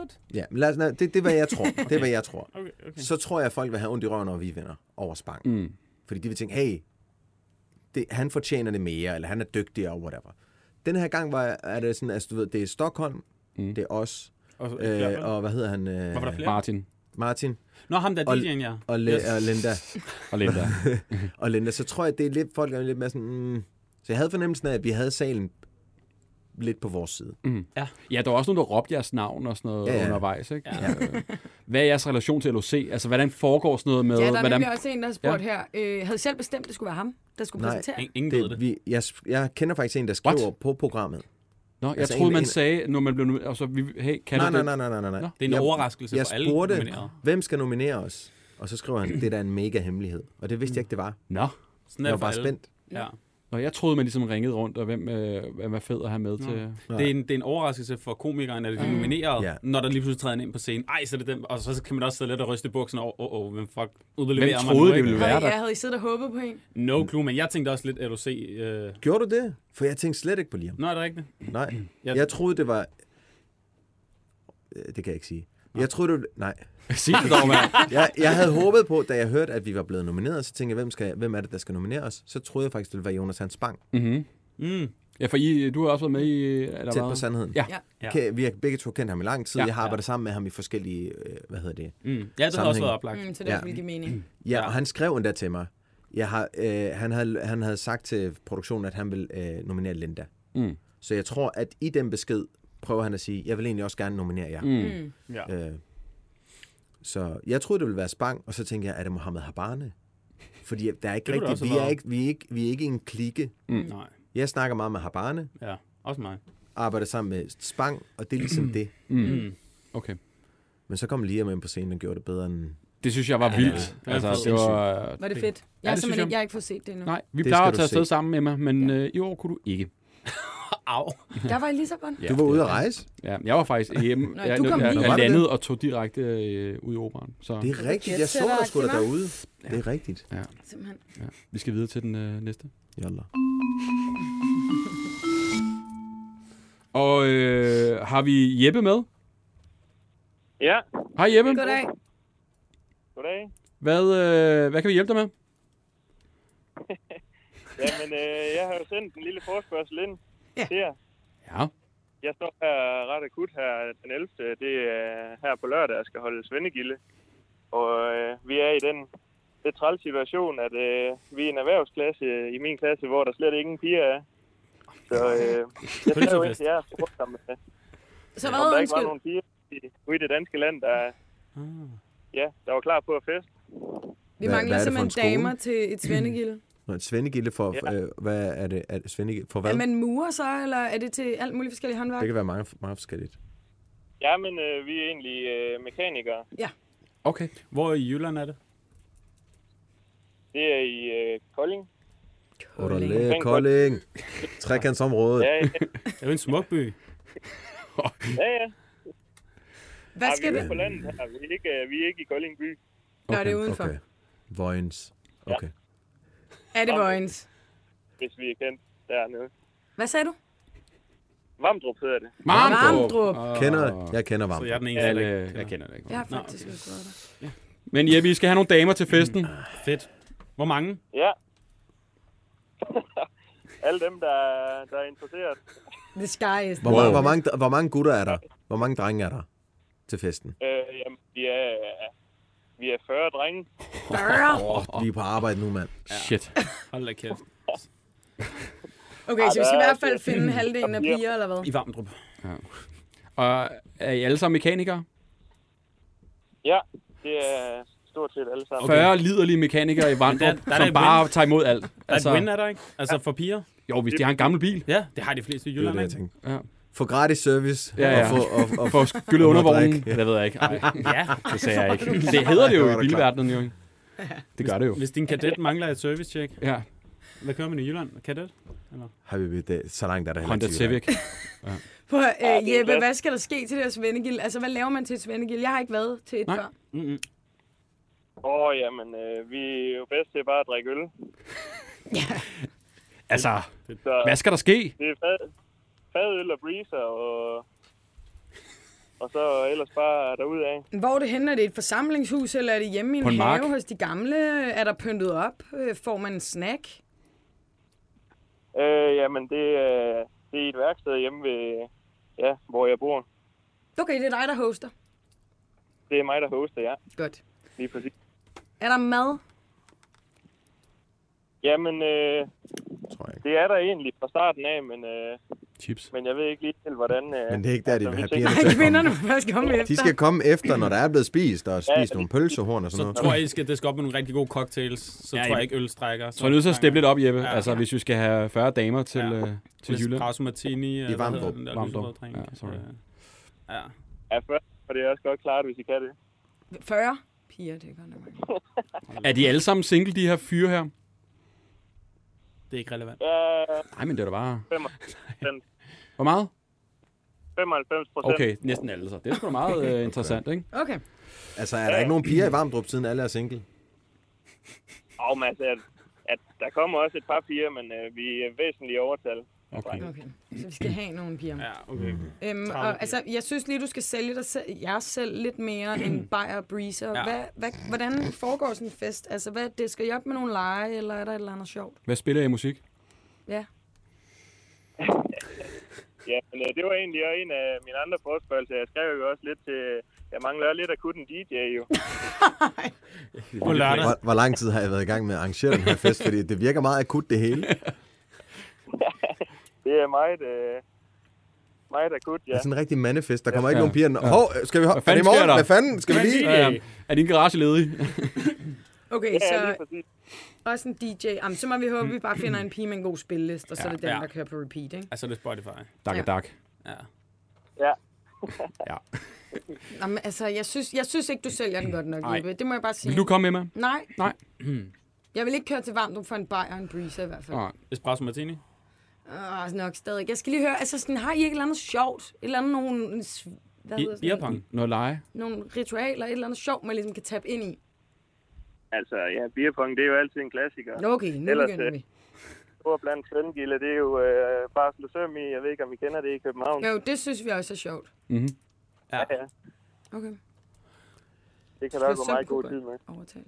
S3: What?
S4: Ja, men lad os, det, det er, hvad jeg tror. Det er, hvad jeg tror.
S3: Okay, okay.
S4: Så tror jeg, at folk vil have ondt i røven, når vi vinder over Spang.
S1: Mm.
S4: Fordi de vil tænke, hey, det, han fortjener det mere, eller han er dygtigere, og whatever. Den her gang var, er det sådan, altså du ved, det er Stockholm, mm. det er os,
S3: Og, så-
S4: øh,
S3: flere,
S4: og hvad hedder han? Øh,
S3: Hvorfor er der flere?
S1: Martin
S4: Martin
S3: Nå, ham der
S4: og-
S3: D J'en, ja.
S4: og, Le,
S3: Yes.
S4: og Linda.
S1: og Linda.
S4: og Linda. Så tror jeg, det er lidt, folk er lidt mere sådan, mm. Så jeg havde fornemmelsen af, at vi havde salen lidt på vores side.
S1: Mm.
S3: Ja.
S1: Ja, der var også nogen, der råbte jeres navn og sådan noget
S4: Ja,
S1: ja,
S4: ja.
S1: ja. undervejs, ikke?
S3: Ja.
S1: Øh, Hvad er jeres relation til L O C? Altså, hvordan foregår sådan noget med...
S2: Ja, der er
S1: hvordan...
S2: nemlig også en, der har spurgt ja. her. Øh, havde I selv bestemt, det skulle være ham, der skulle
S4: Nej.
S2: præsentere?
S3: Ingen, ingen ved
S4: Det,
S3: det.
S4: vi, jeg, jeg kender faktisk en, der skriver
S1: What?
S4: på programmet.
S1: Nå, jeg
S4: Altså,
S1: troede,
S4: en-
S1: man
S4: en-
S1: sagde, når man blev nu... Altså, vi, hey, kan
S4: Nej,
S1: du
S4: nej,
S1: det?
S4: nej, nej, nej, nej.
S1: Nå.
S3: Det er en
S4: jeg,
S3: overraskelse
S4: jeg
S3: for alle
S4: spurgte,
S3: nominerede.
S4: hvem skal nominere os? Og så skriver han, det er da en mega hemmelighed. Og det vidste jeg ikke, det var.
S1: Nå.
S3: Sådan er
S4: Jeg var
S3: det for
S4: bare
S3: alle.
S4: spændt.
S3: Ja.
S1: Nå, jeg troede, man ligesom ringede rundt, og hvem, øh, hvem er fed at have med
S3: Nå.
S1: til...
S3: Det er, en, det er en overraskelse for komikeren, at de er nomineret,
S4: Ja.
S3: når der lige pludselig træder ind på scenen. Ej, så er det dem. Og så kan man også sidde lidt og ryste i buksen over, åh, oh, oh, hvem fuck udleverer
S1: Hvem
S3: mig
S1: troede,
S3: nu,
S1: det
S3: ikke?
S1: ville være
S2: Havde,
S1: der?
S2: ja, havde I siddet og håbet på en?
S3: No clue, men jeg tænkte også lidt L O C. Øh...
S4: Gjorde du det? For jeg tænkte slet ikke på Liam.
S3: Nå, er det rigtigt?
S4: Nej.
S3: Jeg-
S4: Jeg troede, det var... Øh, Det kan jeg ikke sige. Jeg troede, det... Nej.
S1: Sig det dog, mand.
S4: Jeg, jeg havde håbet på, da jeg hørte, at vi var blevet nomineret, så tænkte jeg, hvem, skal, hvem er det, der skal nominere os? Så troede jeg faktisk, det ville være Jonas Hans Spang.
S1: Mm-hmm.
S3: Mm.
S1: Ja, for I, du har også været med i... Eller
S4: Tæt
S1: hvad?
S4: på sandheden.
S1: Ja.
S2: Ja.
S3: Ja.
S4: Kan- Vi har begge to kendt ham i lang tid.
S1: Ja,
S4: Jeg har
S3: ja.
S4: arbejdet sammen med ham i forskellige... Øh, hvad hedder det?
S3: Mm. Ja, det har også
S4: Sammenhæng.
S3: været oplagt.
S2: Mm, så det
S4: Ja.
S2: ville give mening.
S4: Ja,
S3: Ja.
S4: og han skrev endda til mig. Jeg har, øh, han, havde, han havde sagt til produktionen, at han ville øh, nominere Linda.
S1: Mm.
S4: Så jeg tror, at i den besked prøver han at sige, jeg vil egentlig også gerne nominere jer.
S1: Mm.
S2: Mm.
S3: Ja.
S4: Øh, så jeg troede, det ville være Spang, og så tænkte jeg, er det Mohammed Habane? Fordi der er ikke
S3: Det kunne det
S4: rigtigt,
S3: også
S4: vi
S3: have
S4: er
S3: været.
S4: ikke, vi, er ikke, vi er ikke en klikke.
S1: Mm.
S3: Nej.
S4: Jeg snakker meget med Habane,
S3: Ja, også mig.
S4: arbejder sammen med Spang, og det er ligesom det.
S1: Mm.
S3: Mm.
S1: Okay.
S4: Men så kom Liam ind på scenen og gjorde det bedre end...
S1: Det synes jeg var
S3: Ja,
S1: vildt.
S3: ja.
S1: Altså,
S3: Ja,
S1: det var...
S2: Var det fedt? Jeg,
S1: det
S2: har
S1: synes
S2: simpelthen
S1: jeg.
S2: ikke, jeg har ikke fået set det endnu.
S1: Nej, vi
S4: Det
S1: plejer
S4: skal
S1: at
S4: du
S1: tage afsted
S4: se.
S1: sammen, Emma, men øh, i år kunne du ikke.
S3: Au.
S2: Der var i Lissabon.
S1: Ja,
S4: Du var
S1: det-
S4: ude at rejse?
S1: Ja, jeg var faktisk hjemme.
S2: Nå,
S1: jeg,
S2: du kom
S1: jeg,
S2: lige.
S1: jeg,
S4: Var det
S1: landede
S4: det?
S1: og tog direkte øh, ud i operan. Så
S4: Det er rigtigt. Jeg så dig sgu da derude. Det er rigtigt.
S2: Simpelthen.
S1: ja, vi skal videre til den øh, næste.
S4: Jalla.
S1: Og øh, har vi Jeppe med?
S6: Ja,
S1: Hej Jeppe.
S2: Goddag.
S6: goddag.
S1: Hvad, øh, hvad kan vi hjælpe dig med?
S6: Jamen, øh, jeg har jo sendt en lille forespørgsel ind
S2: Ja.
S6: til jer.
S1: Ja.
S6: Jeg står her ret akut her den ellevte Det er her på lørdag, jeg skal holde svendegilde. Og øh, vi er i den lidt træls situation, at øh, vi er en erhvervsklasse i min klasse, hvor der slet ingen piger er. Så øh, jeg ser jo ind til jer og spurgte om, øh,
S2: Så
S6: om
S2: hvad,
S6: der ikke var
S2: undskyld?
S6: nogen piger i- ude i det danske land, der, ja, der var klar på at feste.
S2: Vi
S4: Hvad-
S2: mangler
S4: hvad er det for en
S2: simpelthen
S4: skole?
S2: damer til et svendegilde.
S4: Nå, et svendegilde for...
S6: Ja.
S4: Øh, hvad er det? Er det svendegilde for hvad?
S2: Er man murer så, eller er det til alt muligt forskellige håndværk?
S4: Det kan være mange, meget forskelligt.
S6: Ja, men øh, vi er egentlig øh, mekanikere.
S1: Okay.
S3: Hvor i Jylland er det?
S6: Det er i øh, Kolding.
S4: Odderlæ,
S6: Omkring
S4: Kolding. Trekantsområdet.
S6: Ja, ja,
S3: Det er jo en smuk by.
S6: ja. ja.
S2: Hvad
S6: Ja,
S2: skal
S6: vi er
S2: det?
S6: på landet her. Vi er ikke, øh, vi er ikke i Kolding by.
S2: Nå, det er udenfor.
S4: Okay. Vojens. Okay.
S2: Er det Vojens?
S6: Hvis vi er kendt dernede.
S2: Hvad sagde du?
S6: Vamdrup hedder det.
S2: Vamdrup.
S1: Og-
S4: Kender, jeg kender
S3: Så
S4: varmt.
S3: jeg er den eneste,
S1: Alle,
S3: der ikke
S1: jeg kender det ikke.
S2: Jeg har faktisk ikke været der.
S1: Men Jeppe, I skal have nogle damer til festen.
S3: Fedt. Hvor mange?
S6: Ja. Alle dem, der, der er interesseret.
S2: The sky is
S4: Hvor,
S2: the
S4: mange,
S2: limit.
S4: hvor, mange, hvor mange gutter er der? Hvor mange drenge er der til festen?
S6: Øh, jamen, vi er, vi er fyrre drenge.
S2: Fyrre.
S4: Vi er på arbejde nu, mand.
S1: Shit.
S3: Hold da kæft.
S2: Okay, så vi skal i hvert fald finde halvdelen af piger, eller hvad?
S3: I Vamdrup.
S1: Og er I alle sammen mekanikere?
S6: Ja, det er stort set alle sammen.
S1: Okay. fyrre liderlige mekanikere i Vamdrup,
S3: Men der- der er
S1: som
S3: et
S1: bare
S3: win.
S1: tager imod alt.
S3: Der er
S1: Altså,
S3: et win, er der ikke? Altså for piger?
S1: jo, hvis de har en gammel bil.
S3: Ja, det har de fleste i
S4: Det er
S3: Jylland,
S4: det, jeg
S3: ikke?
S4: tænkte.
S1: Ja.
S4: Få gratis service.
S1: Ja, ja.
S4: Og få, og, og,
S1: For skyllet
S4: og
S1: undervognen.
S4: noget drik.
S1: Det ved jeg ikke. Ej,
S3: Ja.
S1: det sagde jeg ikke. Det hedder det jo
S4: Det var
S1: i
S4: da
S1: bilverdenen, jo. ikke? Det gør det jo.
S3: Hvis din kadet mangler et service-check,
S1: Ja.
S3: hvad kører man i Jylland? Kadet?
S4: Habibi, det, så langt er der heller
S1: Honda
S4: ikke til Jylland.
S1: Civic.
S2: På, øh,
S6: det er
S2: Jeppe,
S6: klart.
S2: hvad skal der ske til det her svendegilde? Altså, hvad laver man til et svendegilde? Jeg har ikke været til et
S1: Nej.
S2: før.
S3: Mm-hmm.
S6: Åh, oh, jamen, øh, vi er jo bedst til bare at drikke øl.
S1: Altså,
S6: Så
S1: hvad skal der ske?
S6: det er fad, fadøl og breezer og
S8: og så ellers bare derudad.
S2: Hvor er det henne? Er det et forsamlingshus, eller er det hjemme i en,
S1: en
S2: have
S1: mark?
S2: hos de gamle? Er der pyntet op? Får man en snack?
S8: Øh, jamen, det, øh, det er et værksted hjemme ved, ja, hvor jeg bor.
S2: Okay, det er dig, der hoster.
S8: Det er mig, der hoster, ja.
S2: Godt.
S8: Lige præcis.
S2: Er der mad?
S8: Jamen, øh,
S4: Tror jeg ikke.
S8: det er der egentlig fra starten af, men, øh,
S1: Chips.
S8: men jeg ved ikke lige helt, hvordan... Øh,
S4: Men det er ikke der, de vil have
S8: altså,
S4: pigerne
S2: Nej,
S4: til at
S2: kvinderne
S4: komme.
S2: må først komme efter.
S4: De skal komme efter, når der er blevet spist, og spist nogle pølsehorn og sådan
S3: Så
S4: noget.
S3: tror jeg, I skal, det skal op med nogle rigtig gode cocktails. Så
S1: Ja,
S3: tror
S1: ja.
S3: jeg ikke ølstrækker.
S1: Så er vi nødt til at steppe lidt op, Jeppe.
S3: Ja.
S1: Altså, hvis vi skal have fyrre damer til,
S3: Ja.
S1: øh, til Jylland.
S3: Espresso martini. I
S4: Vamdrup.
S1: Vamdrup.
S3: Ja,
S1: Ja, sorry.
S3: Ja.
S8: Ja, først, og det er også godt klart, hvis I kan det.
S2: fyrre piger, det er godt nok.
S1: Er de alle sammen single, de her fyre her?
S3: Det er ikke relevant.
S8: Ja,
S1: Nej, men det er da bare...
S8: femoghalvfems
S1: Hvor meget?
S8: procent.
S1: Okay, næsten alle så. Det er sgu da meget øh, interessant, ikke?
S2: Okay.
S4: Altså, er der ikke nogen piger i Vamdrup, siden alle er single?
S8: Og men altså, at, at der kommer også et par piger, men øh, vi er væsentligt i overtal.
S1: Okay.
S2: Okay, så vi skal have nogle piger.
S3: Ja, okay.
S2: Øhm,
S3: Travle
S2: og, altså, jeg synes lige, du skal sælge dig selv, jer selv lidt mere end Bayer Breezer.
S3: Ja.
S2: Hvad, hvad, hvordan foregår sådan en fest? Altså, hvad, det skal I op med nogle lege, eller er der et eller andet sjovt?
S1: Hvad spiller I musik?
S2: Ja.
S8: Ja, men øh, det var egentlig også en af mine andre forspørgelser. Jeg skrev jo også lidt til... Jeg mangler lidt akut en D J, jo.
S3: På lørdag.
S4: Hvor, hvor lang tid har jeg været i gang med at arrangere den her fest? Fordi det virker meget akut, det hele.
S8: Det er meget, øh, meget akut,
S4: Det
S8: ja.
S4: er sådan en rigtig mandefest. Der kommer
S1: Ja.
S4: ikke nogen piger. Hov, skal vi
S1: Hvad
S4: er
S1: fanden
S4: det i morgen?
S1: sker der?
S4: Hvad fanden? Skal vi lige?
S1: Ja, ja. Er din garage ledig?
S2: Okay,
S8: Ja,
S2: så
S8: lige præcis.
S2: også en D J. Jamen, så må vi håbe, at vi bare finder en pige med en god spilleliste, og så er det den,
S3: Ja.
S2: der kører på repeat, ikke?
S3: Altså, det er Spotify.
S1: Dak
S2: Ja.
S1: og dak.
S3: Ja.
S8: Ja.
S1: Ja.
S2: Jamen, altså, jeg synes, jeg synes ikke, du sælger den godt nok,
S1: Nej.
S2: Jeppe. Det må jeg bare sige.
S1: Vil du komme med mig?
S2: Nej.
S1: Nej.
S2: Jeg vil ikke køre til Vamdrup for en Bayer og en Breezer i hvert fald.
S1: Nej.
S3: Espresso martini.
S2: Åh, nok stadig. Jeg skal lige høre, altså sådan, har I ikke et eller andet sjovt? Et eller andet, nogle, hvad hedder sådan,
S3: Beerpong.
S1: Noget lege?
S2: nogle ritualer, et eller andet sjovt, man ligesom kan tabe ind i?
S8: Altså, ja, beerpong, det er jo altid en klassiker.
S2: Okay, nu
S8: Ellers,
S2: begynder
S8: øh,
S2: vi.
S8: Stor blandt svendgilde, det er jo øh, bare slå søm i. Jeg ved ikke, om I kender det i København.
S2: Jo, det synes vi også er sjovt.
S1: Mhm.
S3: Ja.
S8: Ja, ja.
S2: Okay.
S8: Det kan der også gå meget god tid med.
S2: Overtales.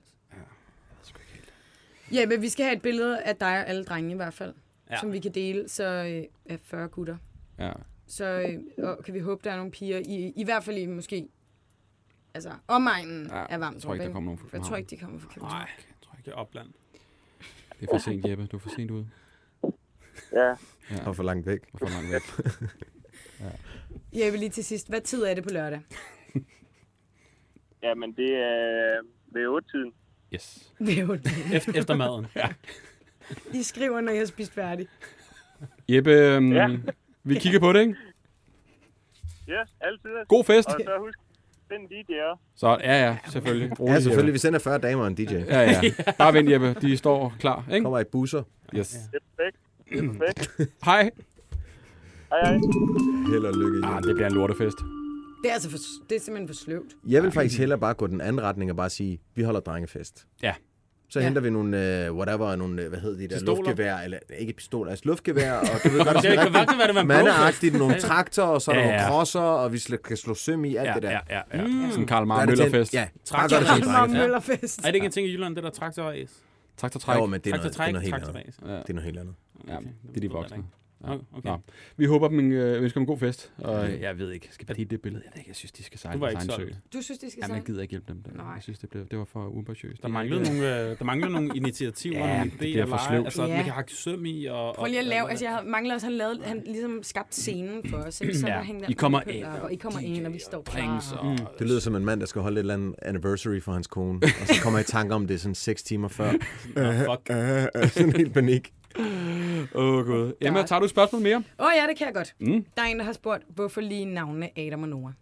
S2: Ja, men vi skal have et billede af dig og alle drenge i hvert fald,
S3: Ja.
S2: som vi kan dele, så øh, af fyrre gutter.
S1: Ja.
S2: Så øh, og kan vi håbe, der er nogle piger, i, i hvert fald i måske, altså omegnen
S1: Ja,
S2: af Vamdrup.
S1: jeg tror ikke, der
S2: ikke?
S1: kommer nogen fra
S2: Jeg
S1: København.
S2: tror ikke, de kommer fra København.
S3: Nej, jeg tror ikke, det er opland.
S1: Det er for sent, Jeppe. Du er for sent ude.
S8: Ja.
S4: Og for langt væk.
S1: Og for langt væk.
S2: Jeg vil lige til sidst, hvad tid er det på lørdag?
S8: Jamen, det er ved otte-tiden.
S1: Yes.
S3: Efter, efter maden. Ja.
S2: I skriver, når jeg har spist færdig.
S1: Jeppe, øhm,
S8: Ja.
S1: vi kigger på det, ikke?
S8: Ja, altid.
S1: God fest.
S8: Og så husk, find D J'er.
S1: Så, ja, ja, selvfølgelig. Rolig,
S4: Ja, selvfølgelig.
S1: Jeppe.
S4: Vi sender fyrre damer og en D J.
S1: Ja, ja. Bare vent, Jeppe. De står klar, ikke?
S4: Kommer i busser.
S1: Yes.
S8: Det er perfekt. Det er perfekt.
S1: Hej.
S8: Hej, hej.
S4: Held og lykke.
S1: Ah, det bliver en lortefest.
S2: Det er, altså for, det er simpelthen for sløvt.
S4: Jeg vil faktisk hellere bare gå den anden retning og bare sige, vi holder drengefest.
S1: Ja.
S4: Så
S2: Ja.
S4: henter vi nogle, uh, whatever, nogle, uh, hvad hedder de der,
S3: Pistoler?
S4: luftgevær, eller ikke pistoler, altså luftgevær, og du ved godt,
S3: Det
S4: sådan
S3: kan hverken være det, man
S4: mandeagtigt, nogle traktorer, og så er der
S1: Ja,
S4: nogle
S1: ja.
S4: krosser, og vi sl- kan slå søm i alt
S1: Ja,
S4: det der.
S1: ja, ja. ja. Mm. Sådan en Karl Marr
S4: Gør det til en-
S1: Møller-fest.
S4: Ja,
S3: Traktor.
S4: bare gør det til en
S2: Marr
S4: drengefest.
S2: Møller-fest.
S3: Er det ikke en ting i Jylland, det der traktorræs?
S1: Traktortræk.
S4: Jo, men det er noget, det er
S3: Traktortræk,
S4: noget helt andet.
S3: traktorræs.
S1: Ja.
S4: Det er noget helt andet.
S1: Ja,
S3: Okay,
S1: det er de voksne. Ja.
S3: Okay.
S1: Nå. Vi håber, dem øh, ønsker dem en god fest. Og jeg ved ikke, skal vi dele det billede? Jeg ved ikke, jeg synes, de skal sejle
S3: Du var
S1: deres
S3: ikke
S1: egen sø.
S3: solgt.
S2: Du synes, de skal
S1: Jamen, jeg
S2: sige?
S1: gider ikke hjælpe dem. Der.
S2: Nej.
S1: Jeg synes, det, blev, det var for uambitiøst.
S3: Der
S1: De
S3: manglede,
S1: har ikke-
S3: nogle, øh, der manglede nogle initiativer,
S1: Ja,
S3: nogle
S1: det
S3: idéer,
S1: bliver for
S3: lege.
S1: sløvt.
S3: Altså,
S2: Ja.
S3: man kan hakke søm i. Og,
S2: Prøv lige at
S3: og-
S2: lave, altså jeg havde- mangler også, han lavede, han ligesom skabt scenen for os, ikke? Så
S1: Ja.
S2: der hængte
S1: I kommer
S2: pøller
S1: ind,
S2: op, og I kommer ind, og vi står
S1: drinks
S2: klar.
S1: og...
S3: Mm.
S4: Det lyder som en mand, der skal holde et eller andet anniversary for hans kone, og så kommer i tanke om det sådan seks timer før.
S3: Nå, fuck.
S4: Sådan helt panik.
S1: Åh, oh, gud. Emma, tager du et spørgsmål mere?
S2: Åh oh, ja, det kan jeg godt.
S1: Mm.
S2: Der er en, der har spurgt, hvorfor lige navnene Adam og Noah?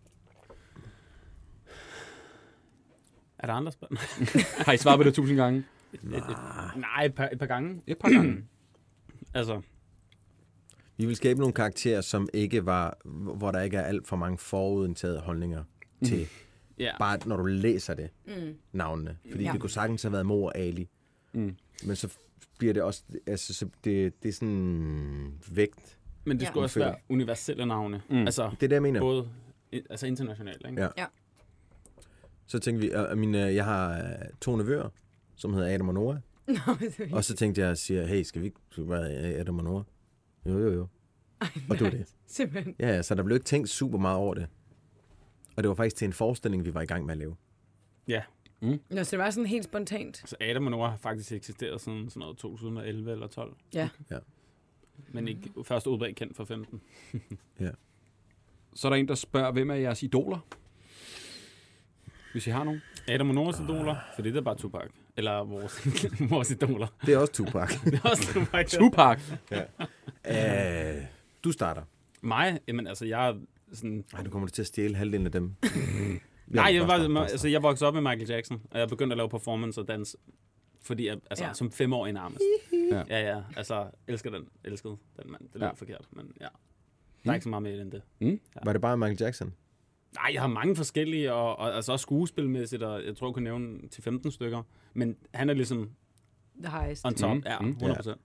S3: Er der andre spørgsmål?
S1: Har I svaret på det tusind gange?
S3: Nej, et par, et par gange.
S1: Et par gange.
S3: Altså,
S4: Vi vil skabe nogle karakterer, som ikke var, hvor der ikke er alt for mange forudindtagede holdninger til,
S3: ja.
S4: bare når du læser det,
S2: Mm.
S4: navnene. Fordi
S2: Ja.
S4: det kunne sagtens have været Mor og Ali.
S1: Mm.
S4: Men så bliver det også, altså, så det, det er sådan vægt.
S3: Men det
S2: Ja.
S3: skulle også være universelle navne.
S1: Mm.
S3: Altså,
S4: Det er det, jeg mener.
S3: både altså internationalt, ikke?
S4: Ja.
S2: Ja.
S4: Så tænkte vi, at mine, jeg har øh, to nevøer, som hedder Adam og Noah.
S2: Nå, det er
S4: Og så tænkte jeg og siger, hey, skal vi ikke skal vi være Adam og Noah? Jo, jo, jo. Og det var det.
S2: simpelthen.
S4: Ja, ja, så der blev ikke tænkt super meget over det. Og det var faktisk til en forestilling, vi var i gang med at lave.
S3: Ja.
S2: Nå, så det var sådan helt spontant.
S3: Så Adam og Noah har faktisk eksisteret siden sådan noget to tusind og elleve eller tolv.
S2: Ja.
S4: Ja.
S3: Men ikke først udbredt kendt for femten.
S1: Så er der en, der spørger, hvem er jeres idoler? Hvis I har nogen.
S3: Adam og Noahs idoler, for det er bare Tupac. Eller vores, vores idoler.
S4: Det er også Tupac.
S3: Det er også Tupac.
S1: Tupac.
S4: Æh, du starter.
S3: Mig? Jamen altså, jeg er sådan...
S4: Nej, du kommer til at stjæle halvdelen af dem.
S3: Nej, jeg,
S4: bare
S3: var,
S4: starte, bare
S3: altså,
S4: starte.
S3: jeg voksede op med Michael Jackson, og jeg begyndte at lave performance og dans, fordi jeg, altså,
S2: Ja.
S3: ja. som fem år i nærmest.
S1: Ja.
S3: Ja, ja, altså, elsker den, elskede den mand. Det lyder
S1: Ja.
S3: ja. forkert, men ja. Der er ikke så meget mere end det.
S1: Mm.
S4: Var det bare Michael Jackson?
S3: Nej, jeg har mange forskellige, og, og altså også skuespilmæssigt, og jeg tror, jeg kunne nævne til femten stykker, men han er ligesom
S2: The highest.
S3: on top,
S1: Mm,
S3: ja,
S1: mm,
S3: hundrede procent.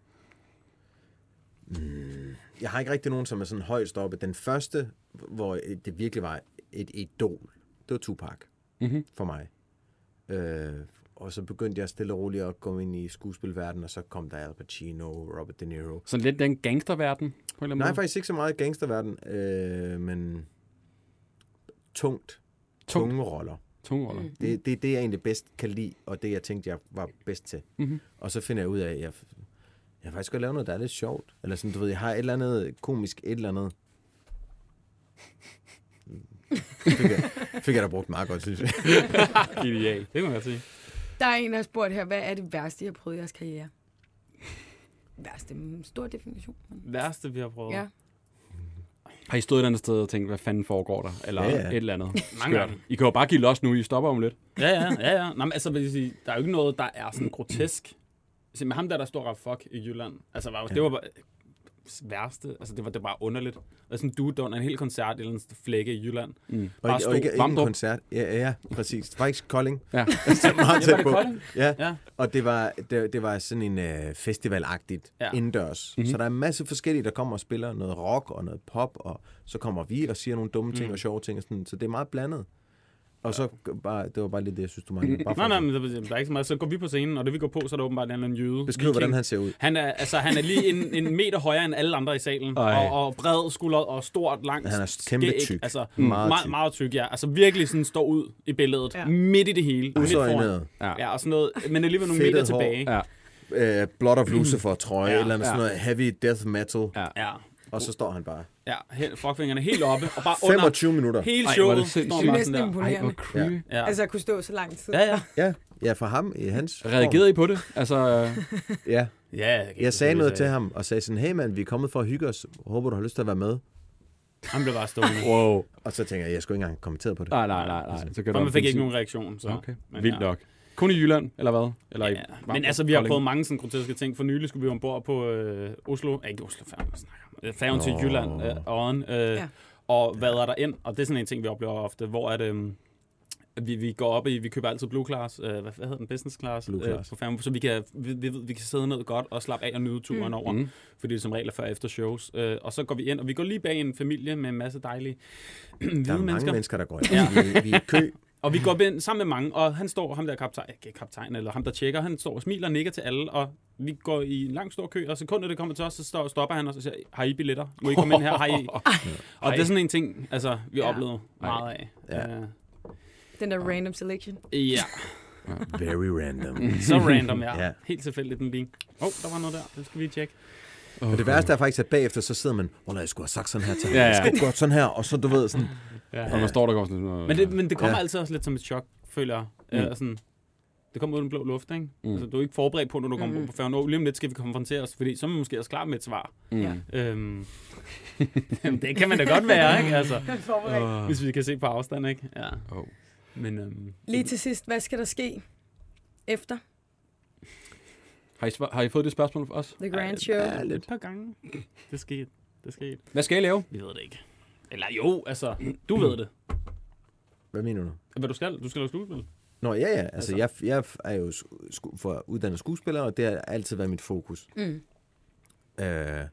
S4: Jeg har ikke rigtig nogen, som er sådan højst oppe. Den første, hvor det virkelig var et idol, det var Tupac
S1: Mm-hmm.
S4: for mig. Øh, og så begyndte jeg stille og roligt at gå ind i skuespilverdenen, og så kom der Al Pacino, Robert De Niro.
S1: Sådan lidt den gangsterverden, på en eller anden
S4: Nej,
S1: måde.
S4: faktisk ikke så meget gangsterverden, øh, men tungt, tunge roller.
S1: Tunge roller.
S2: Mm.
S4: Det, det er det, jeg egentlig bedst kan lide, og det, jeg tænkte, jeg var bedst til.
S1: Mm-hmm.
S4: Og så finder jeg ud af, at jeg, jeg faktisk skal lave noget, der er lidt sjovt. Eller sådan, du ved, jeg har et eller andet komisk, et eller andet. Fik jeg, fik jeg da brugt meget godt, synes jeg.
S3: Genial. Det kan man godt sige.
S2: Der er en, der har spurgt her, hvad er det værste, I har prøvet i jeres karriere? Værste, en stor definition. Men...
S3: Værste, vi har prøvet.
S2: Ja.
S1: Har I stået et eller andet sted og tænkt, hvad fanden foregår der? Eller
S4: Ja, ja.
S1: et eller andet?
S3: Mange
S1: Skørt.
S3: gange.
S1: I kan jo bare give los nu, I stopper om lidt.
S3: Ja, ja, ja, ja. Nå, men altså, vil jeg sige, der er jo ikke noget, der er sådan grotesk. Altså, med ham der, der står og fuck i Jylland, altså, var, jo- det var bare værste, altså, det var, det var bare underligt. Der er sådan en dude, der under en hel koncert i en flække i Jylland.
S1: Mm.
S4: Og,
S3: Bare
S4: ikke, og ikke,
S3: stod-
S4: ikke en
S1: Vamdrup.
S4: koncert. Ja, ja, præcis. Faktisk Kolding.
S1: Ja.
S4: Det er meget
S3: Ja,
S4: tæt
S3: var det
S4: på.
S3: Kolding?
S4: Ja.
S3: Ja.
S4: Og det var, det, det var sådan en øh, festivalagtigt
S3: Ja.
S4: indendørs.
S1: Mhm.
S4: Mm-hmm. Så der er en masse forskellige, der kommer og spiller noget rock og noget pop, og så kommer vi og siger nogle dumme ting
S3: Mm.
S4: og sjove ting. Og sådan. Så det er meget blandet. Og så bare, det var bare lidt det, jeg synes, du manglede. Bare for
S3: Nej,
S4: at-
S3: nej, men der, der er ikke så meget. Så går vi på scenen, og det vi går på, så er der åbenbart en eller anden jøde.
S4: Beskriv,
S3: viking.
S4: hvordan han ser ud.
S3: Han er, altså, han er lige en, en meter højere end alle andre i salen.
S1: Ej.
S3: Og, og bred skulder og stort, langt
S4: Han er kæmpe
S3: skæg.
S4: tyk.
S3: Altså,
S4: Mm.
S3: meget,
S4: Meget
S3: tyk.
S4: tyk.
S3: meget tyk, ja. Altså virkelig sådan står ud i billedet.
S2: Ja.
S3: Ja. Midt i det hele. Midt foran.
S4: Usøjnet.
S3: Ja, og sådan noget. Men alligevel nogle
S4: Fedtet
S3: meter
S4: hår.
S3: tilbage.
S1: Ja.
S4: Øh, Blood of Lucifer trøje,
S3: Ja.
S4: eller andet sådan
S1: Ja.
S4: noget heavy death metal.
S1: Ja.
S3: Ja,
S4: Og så står han bare.
S3: ja. He- fuckfingrene helt oppe. Og bare under
S4: femogtyve minutter.
S3: hele
S1: Ej, hvor er
S3: showet
S1: det
S3: står
S1: sindssygt.
S3: han bare
S2: Næsten
S3: sådan der.
S1: Ej, hvor
S2: imponerende.
S1: creepy.
S3: Ja.
S2: Altså, at kunne stå så lang tid.
S3: Ja, ja.
S4: Ja, ja, for ham i hans form.
S1: Reagerede I på det? Altså,
S4: Ja,
S3: Ja, jeg,
S4: jeg sagde noget til ham, og sagde sådan, hey mand, vi er kommet for at hygge os. Håber, du har lyst til at være med.
S3: Han blev bare stående.
S1: wow.
S4: Og så tænker jeg, jeg skulle ikke engang kommentere på det.
S1: Nej, nej, nej, nej. Så kan
S3: For
S1: du
S3: man fik ikke nogen reaktion. Så.
S1: Okay.
S3: Men
S1: Vildt
S3: ja.
S1: nok. Kun i Jylland, eller hvad? Eller
S3: Ja,
S1: i
S3: men altså, vi har
S1: Kolding?
S3: prøvet mange sådan groteske ting. For nylig skulle vi ombord på øh, Oslo. Eh, ikke Oslo, færgen, hvad snakker jeg om? Øh, Færgen til
S4: Nå.
S3: Jylland, øh, Odden. Øh,
S2: Ja.
S3: Og hvad er der ind? Og det er sådan en ting, vi oplever ofte, hvor er det... Um, vi, vi går op i, vi køber altid blue class, øh, hvad, hvad hedder den, business class,
S4: Blue class.
S3: Øh, på færgen, så vi kan, vi, vi, vi kan sidde ned godt og slappe af og nyde turen
S2: Mm.
S3: mm. over,
S1: Mm.
S3: fordi det er som regel er før og efter shows. Øh, og så går vi ind, og vi går lige bag en familie med en masse dejlige hvide
S4: Der er mange
S3: mennesker.
S4: mennesker, der går ind.
S3: Ja.
S4: Vi, vi er i kø.
S3: Og vi går ind sammen med mange, og han står, ham der kaptajn, ikke kaptajn, eller ham der tjekker, han står og smiler og nikker til alle, og vi går i en lang stor kø, og sekundet det kommer til os, så står, stopper han og så siger, har I billetter? Må I komme ind her? Har I? Og det er sådan en ting, altså, vi
S2: Ja.
S3: ja. oplevede meget af.
S4: Ja.
S3: Øh,
S2: Den der random selection.
S3: ja,
S4: Very random.
S3: så random, ja.
S4: Ja.
S3: ja. Helt tilfældigt den lige. Åh, oh, der var noget der, det skal vi tjekke.
S4: Og det værste er faktisk, at bagefter så sidder man, åh, jeg skulle have sagt sådan her til ham.
S1: Ja, ja.
S4: Jeg skulle godt sådan her, og så du ved sådan,
S3: Ja.
S1: Og man står der går sådan noget.
S3: Men det, men det kommer
S4: Ja.
S3: ja. altid også lidt som et chok, føler jeg.
S1: Mm.
S3: Mm. sådan, det kommer ud af den blå luft, ikke?
S1: Mm.
S3: Mm. Altså, du er ikke forberedt på, når du kommer
S2: Mhm.
S3: mm. på færgen. Og lige om lidt skal vi konfrontere os, fordi så er man måske også klar med et svar.
S1: Mm.
S2: Ja.
S3: Øhm, jamen, det kan man da godt være, ikke? Altså,
S2: Forberedt.
S1: Åh.
S3: hvis vi kan se på afstand, ikke? Ja.
S1: Åh.
S3: Men øhm,
S2: Lige til sidst, hvad skal der ske efter
S1: Har I, svar- har I fået det spørgsmål for os?
S2: The Grand
S3: ej,
S2: Show?
S3: ja, lidt et par gange. Det skete. Det skete.
S1: Hvad skal I lave?
S3: Vi ved det ikke. Eller jo, altså, du ved det.
S4: hvad mener du?
S3: Hvad du skal? Du skal lave skuespil.
S4: Nå, ja, ja. Altså, jeg, jeg er jo sku, for uddannet skuespiller, og det har altid været mit fokus.
S2: Mm.
S4: Øh,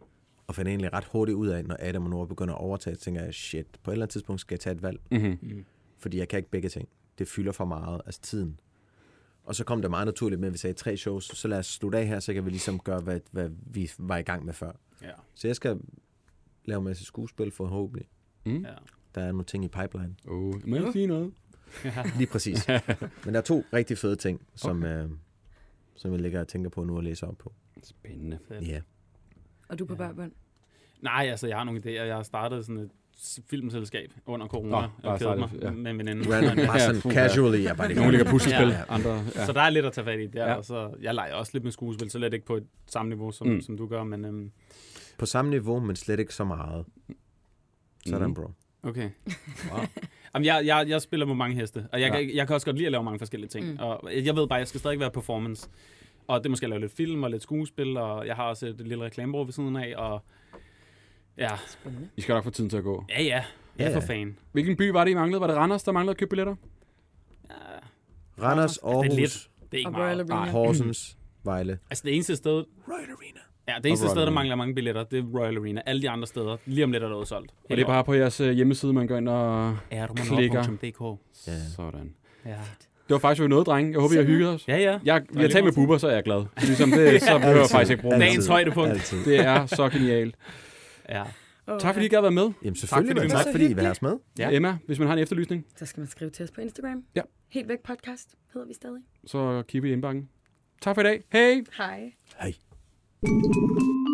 S4: Og finder egentlig ret hurtigt ud af, når Adam og Nora begynder at overtage, så tænker jeg, shit, på et eller andet tidspunkt skal jeg tage et valg.
S1: Mm-hmm.
S3: Mm.
S4: Fordi jeg kan ikke begge ting. Det fylder for meget, altså tiden. Og så kom det meget naturligt med, at vi sagde tre shows, så lad os slutte af her, så kan vi ligesom gøre, hvad, hvad vi var i gang med før.
S3: Ja.
S4: Så jeg skal lave en masse skuespil forhåbentlig.
S1: Mm.
S3: Ja.
S4: Der er nogle ting i pipeline.
S1: Oh, må jeg sige noget?
S4: Lige præcis. Men der er to rigtig fede ting, som, okay. øh, som jeg ligger og tænker på nu og læser op på.
S1: Spændende.
S3: Fedt.
S4: Ja.
S2: Og du er på børbånd?
S3: Nej, altså, jeg har nogle idéer. Jeg har startet sådan et s- filmselskab under corona.
S1: Nå,
S3: og
S1: bare
S3: kædet mig
S1: startet, ja.
S3: med en veninde.
S4: Random, bare sådan
S1: Ja,
S4: casually. Jeg bare
S1: Nogle ligger puslespil,
S3: Ja.
S1: andre... Ja.
S3: Så der er lidt at tage fat i der,
S1: Ja.
S3: og så jeg leger også lidt med skuespil, så lidt ikke på et samme niveau, som,
S1: Mm.
S3: mm. som du gør, men øhm,
S4: På samme niveau, men slet ikke så meget. Sådan,
S1: Mhm.
S4: bro.
S3: okay.
S1: Wow.
S3: Jamen, jeg, jeg, jeg spiller med mange heste, og jeg,
S1: Ja.
S3: ja. jeg, jeg kan også godt lide at lave mange forskellige ting,
S2: Mm.
S3: mm. og jeg ved bare, at jeg skal stadig være performance, og det måske lave lidt film og lidt skuespil, og jeg har også et lille reklamebureau ved siden af, og ja,
S2: Spændende.
S1: I skal nok få tiden til at gå.
S3: ja, ja, jeg
S4: Ja,
S3: er
S4: ja.
S3: for fan.
S1: Hvilken by var det, I manglede? Var det Randers, der manglede at købe billetter?
S3: Ja,
S4: Randers,
S3: det er
S4: Aarhus,
S3: lidt, det er ikke
S2: Og
S3: meget.
S2: Royal Arena.
S4: Horsens, Vejle.
S3: Altså det eneste sted,
S4: Royal Arena.
S3: ja, det eneste
S1: Royal
S3: sted, der
S1: Arena.
S3: mangler mange billetter, det er Royal Arena. Alle de andre steder, lige om lidt er der udsolgt.
S1: Og det er bare på jeres øh, hjemmeside, man går ind og klikker.
S3: klikker.
S4: Ja.
S1: Sådan.
S3: Ja.
S1: Det var faktisk jo noget, dreng. Jeg håber, I har hygget os.
S3: Ja, ja.
S1: Jeg, vi har
S3: lige
S1: talt med
S3: måde.
S1: Bubber, så er jeg glad. Ligesom det, så behøver jeg faktisk ikke bruge mere.
S3: Dagens højdepunkt.
S4: Altid.
S1: Det er så genialt.
S3: Ja.
S2: Oh,
S1: Tak fordi I gad være med.
S4: Jamen selvfølgelig,
S3: fordi
S4: tak
S3: vi
S4: fordi,
S2: var så
S4: tak, fordi I vil have os med.
S3: Ja.
S1: Ja. Emma, hvis man har en efterlysning,
S2: Så skal man skrive til os på Instagram.
S1: Ja.
S2: Helt væk podcast hedder vi stadig.
S1: så kigger vi i indbakken. Tak for i dag. Hej!
S2: Hej.
S4: Hej.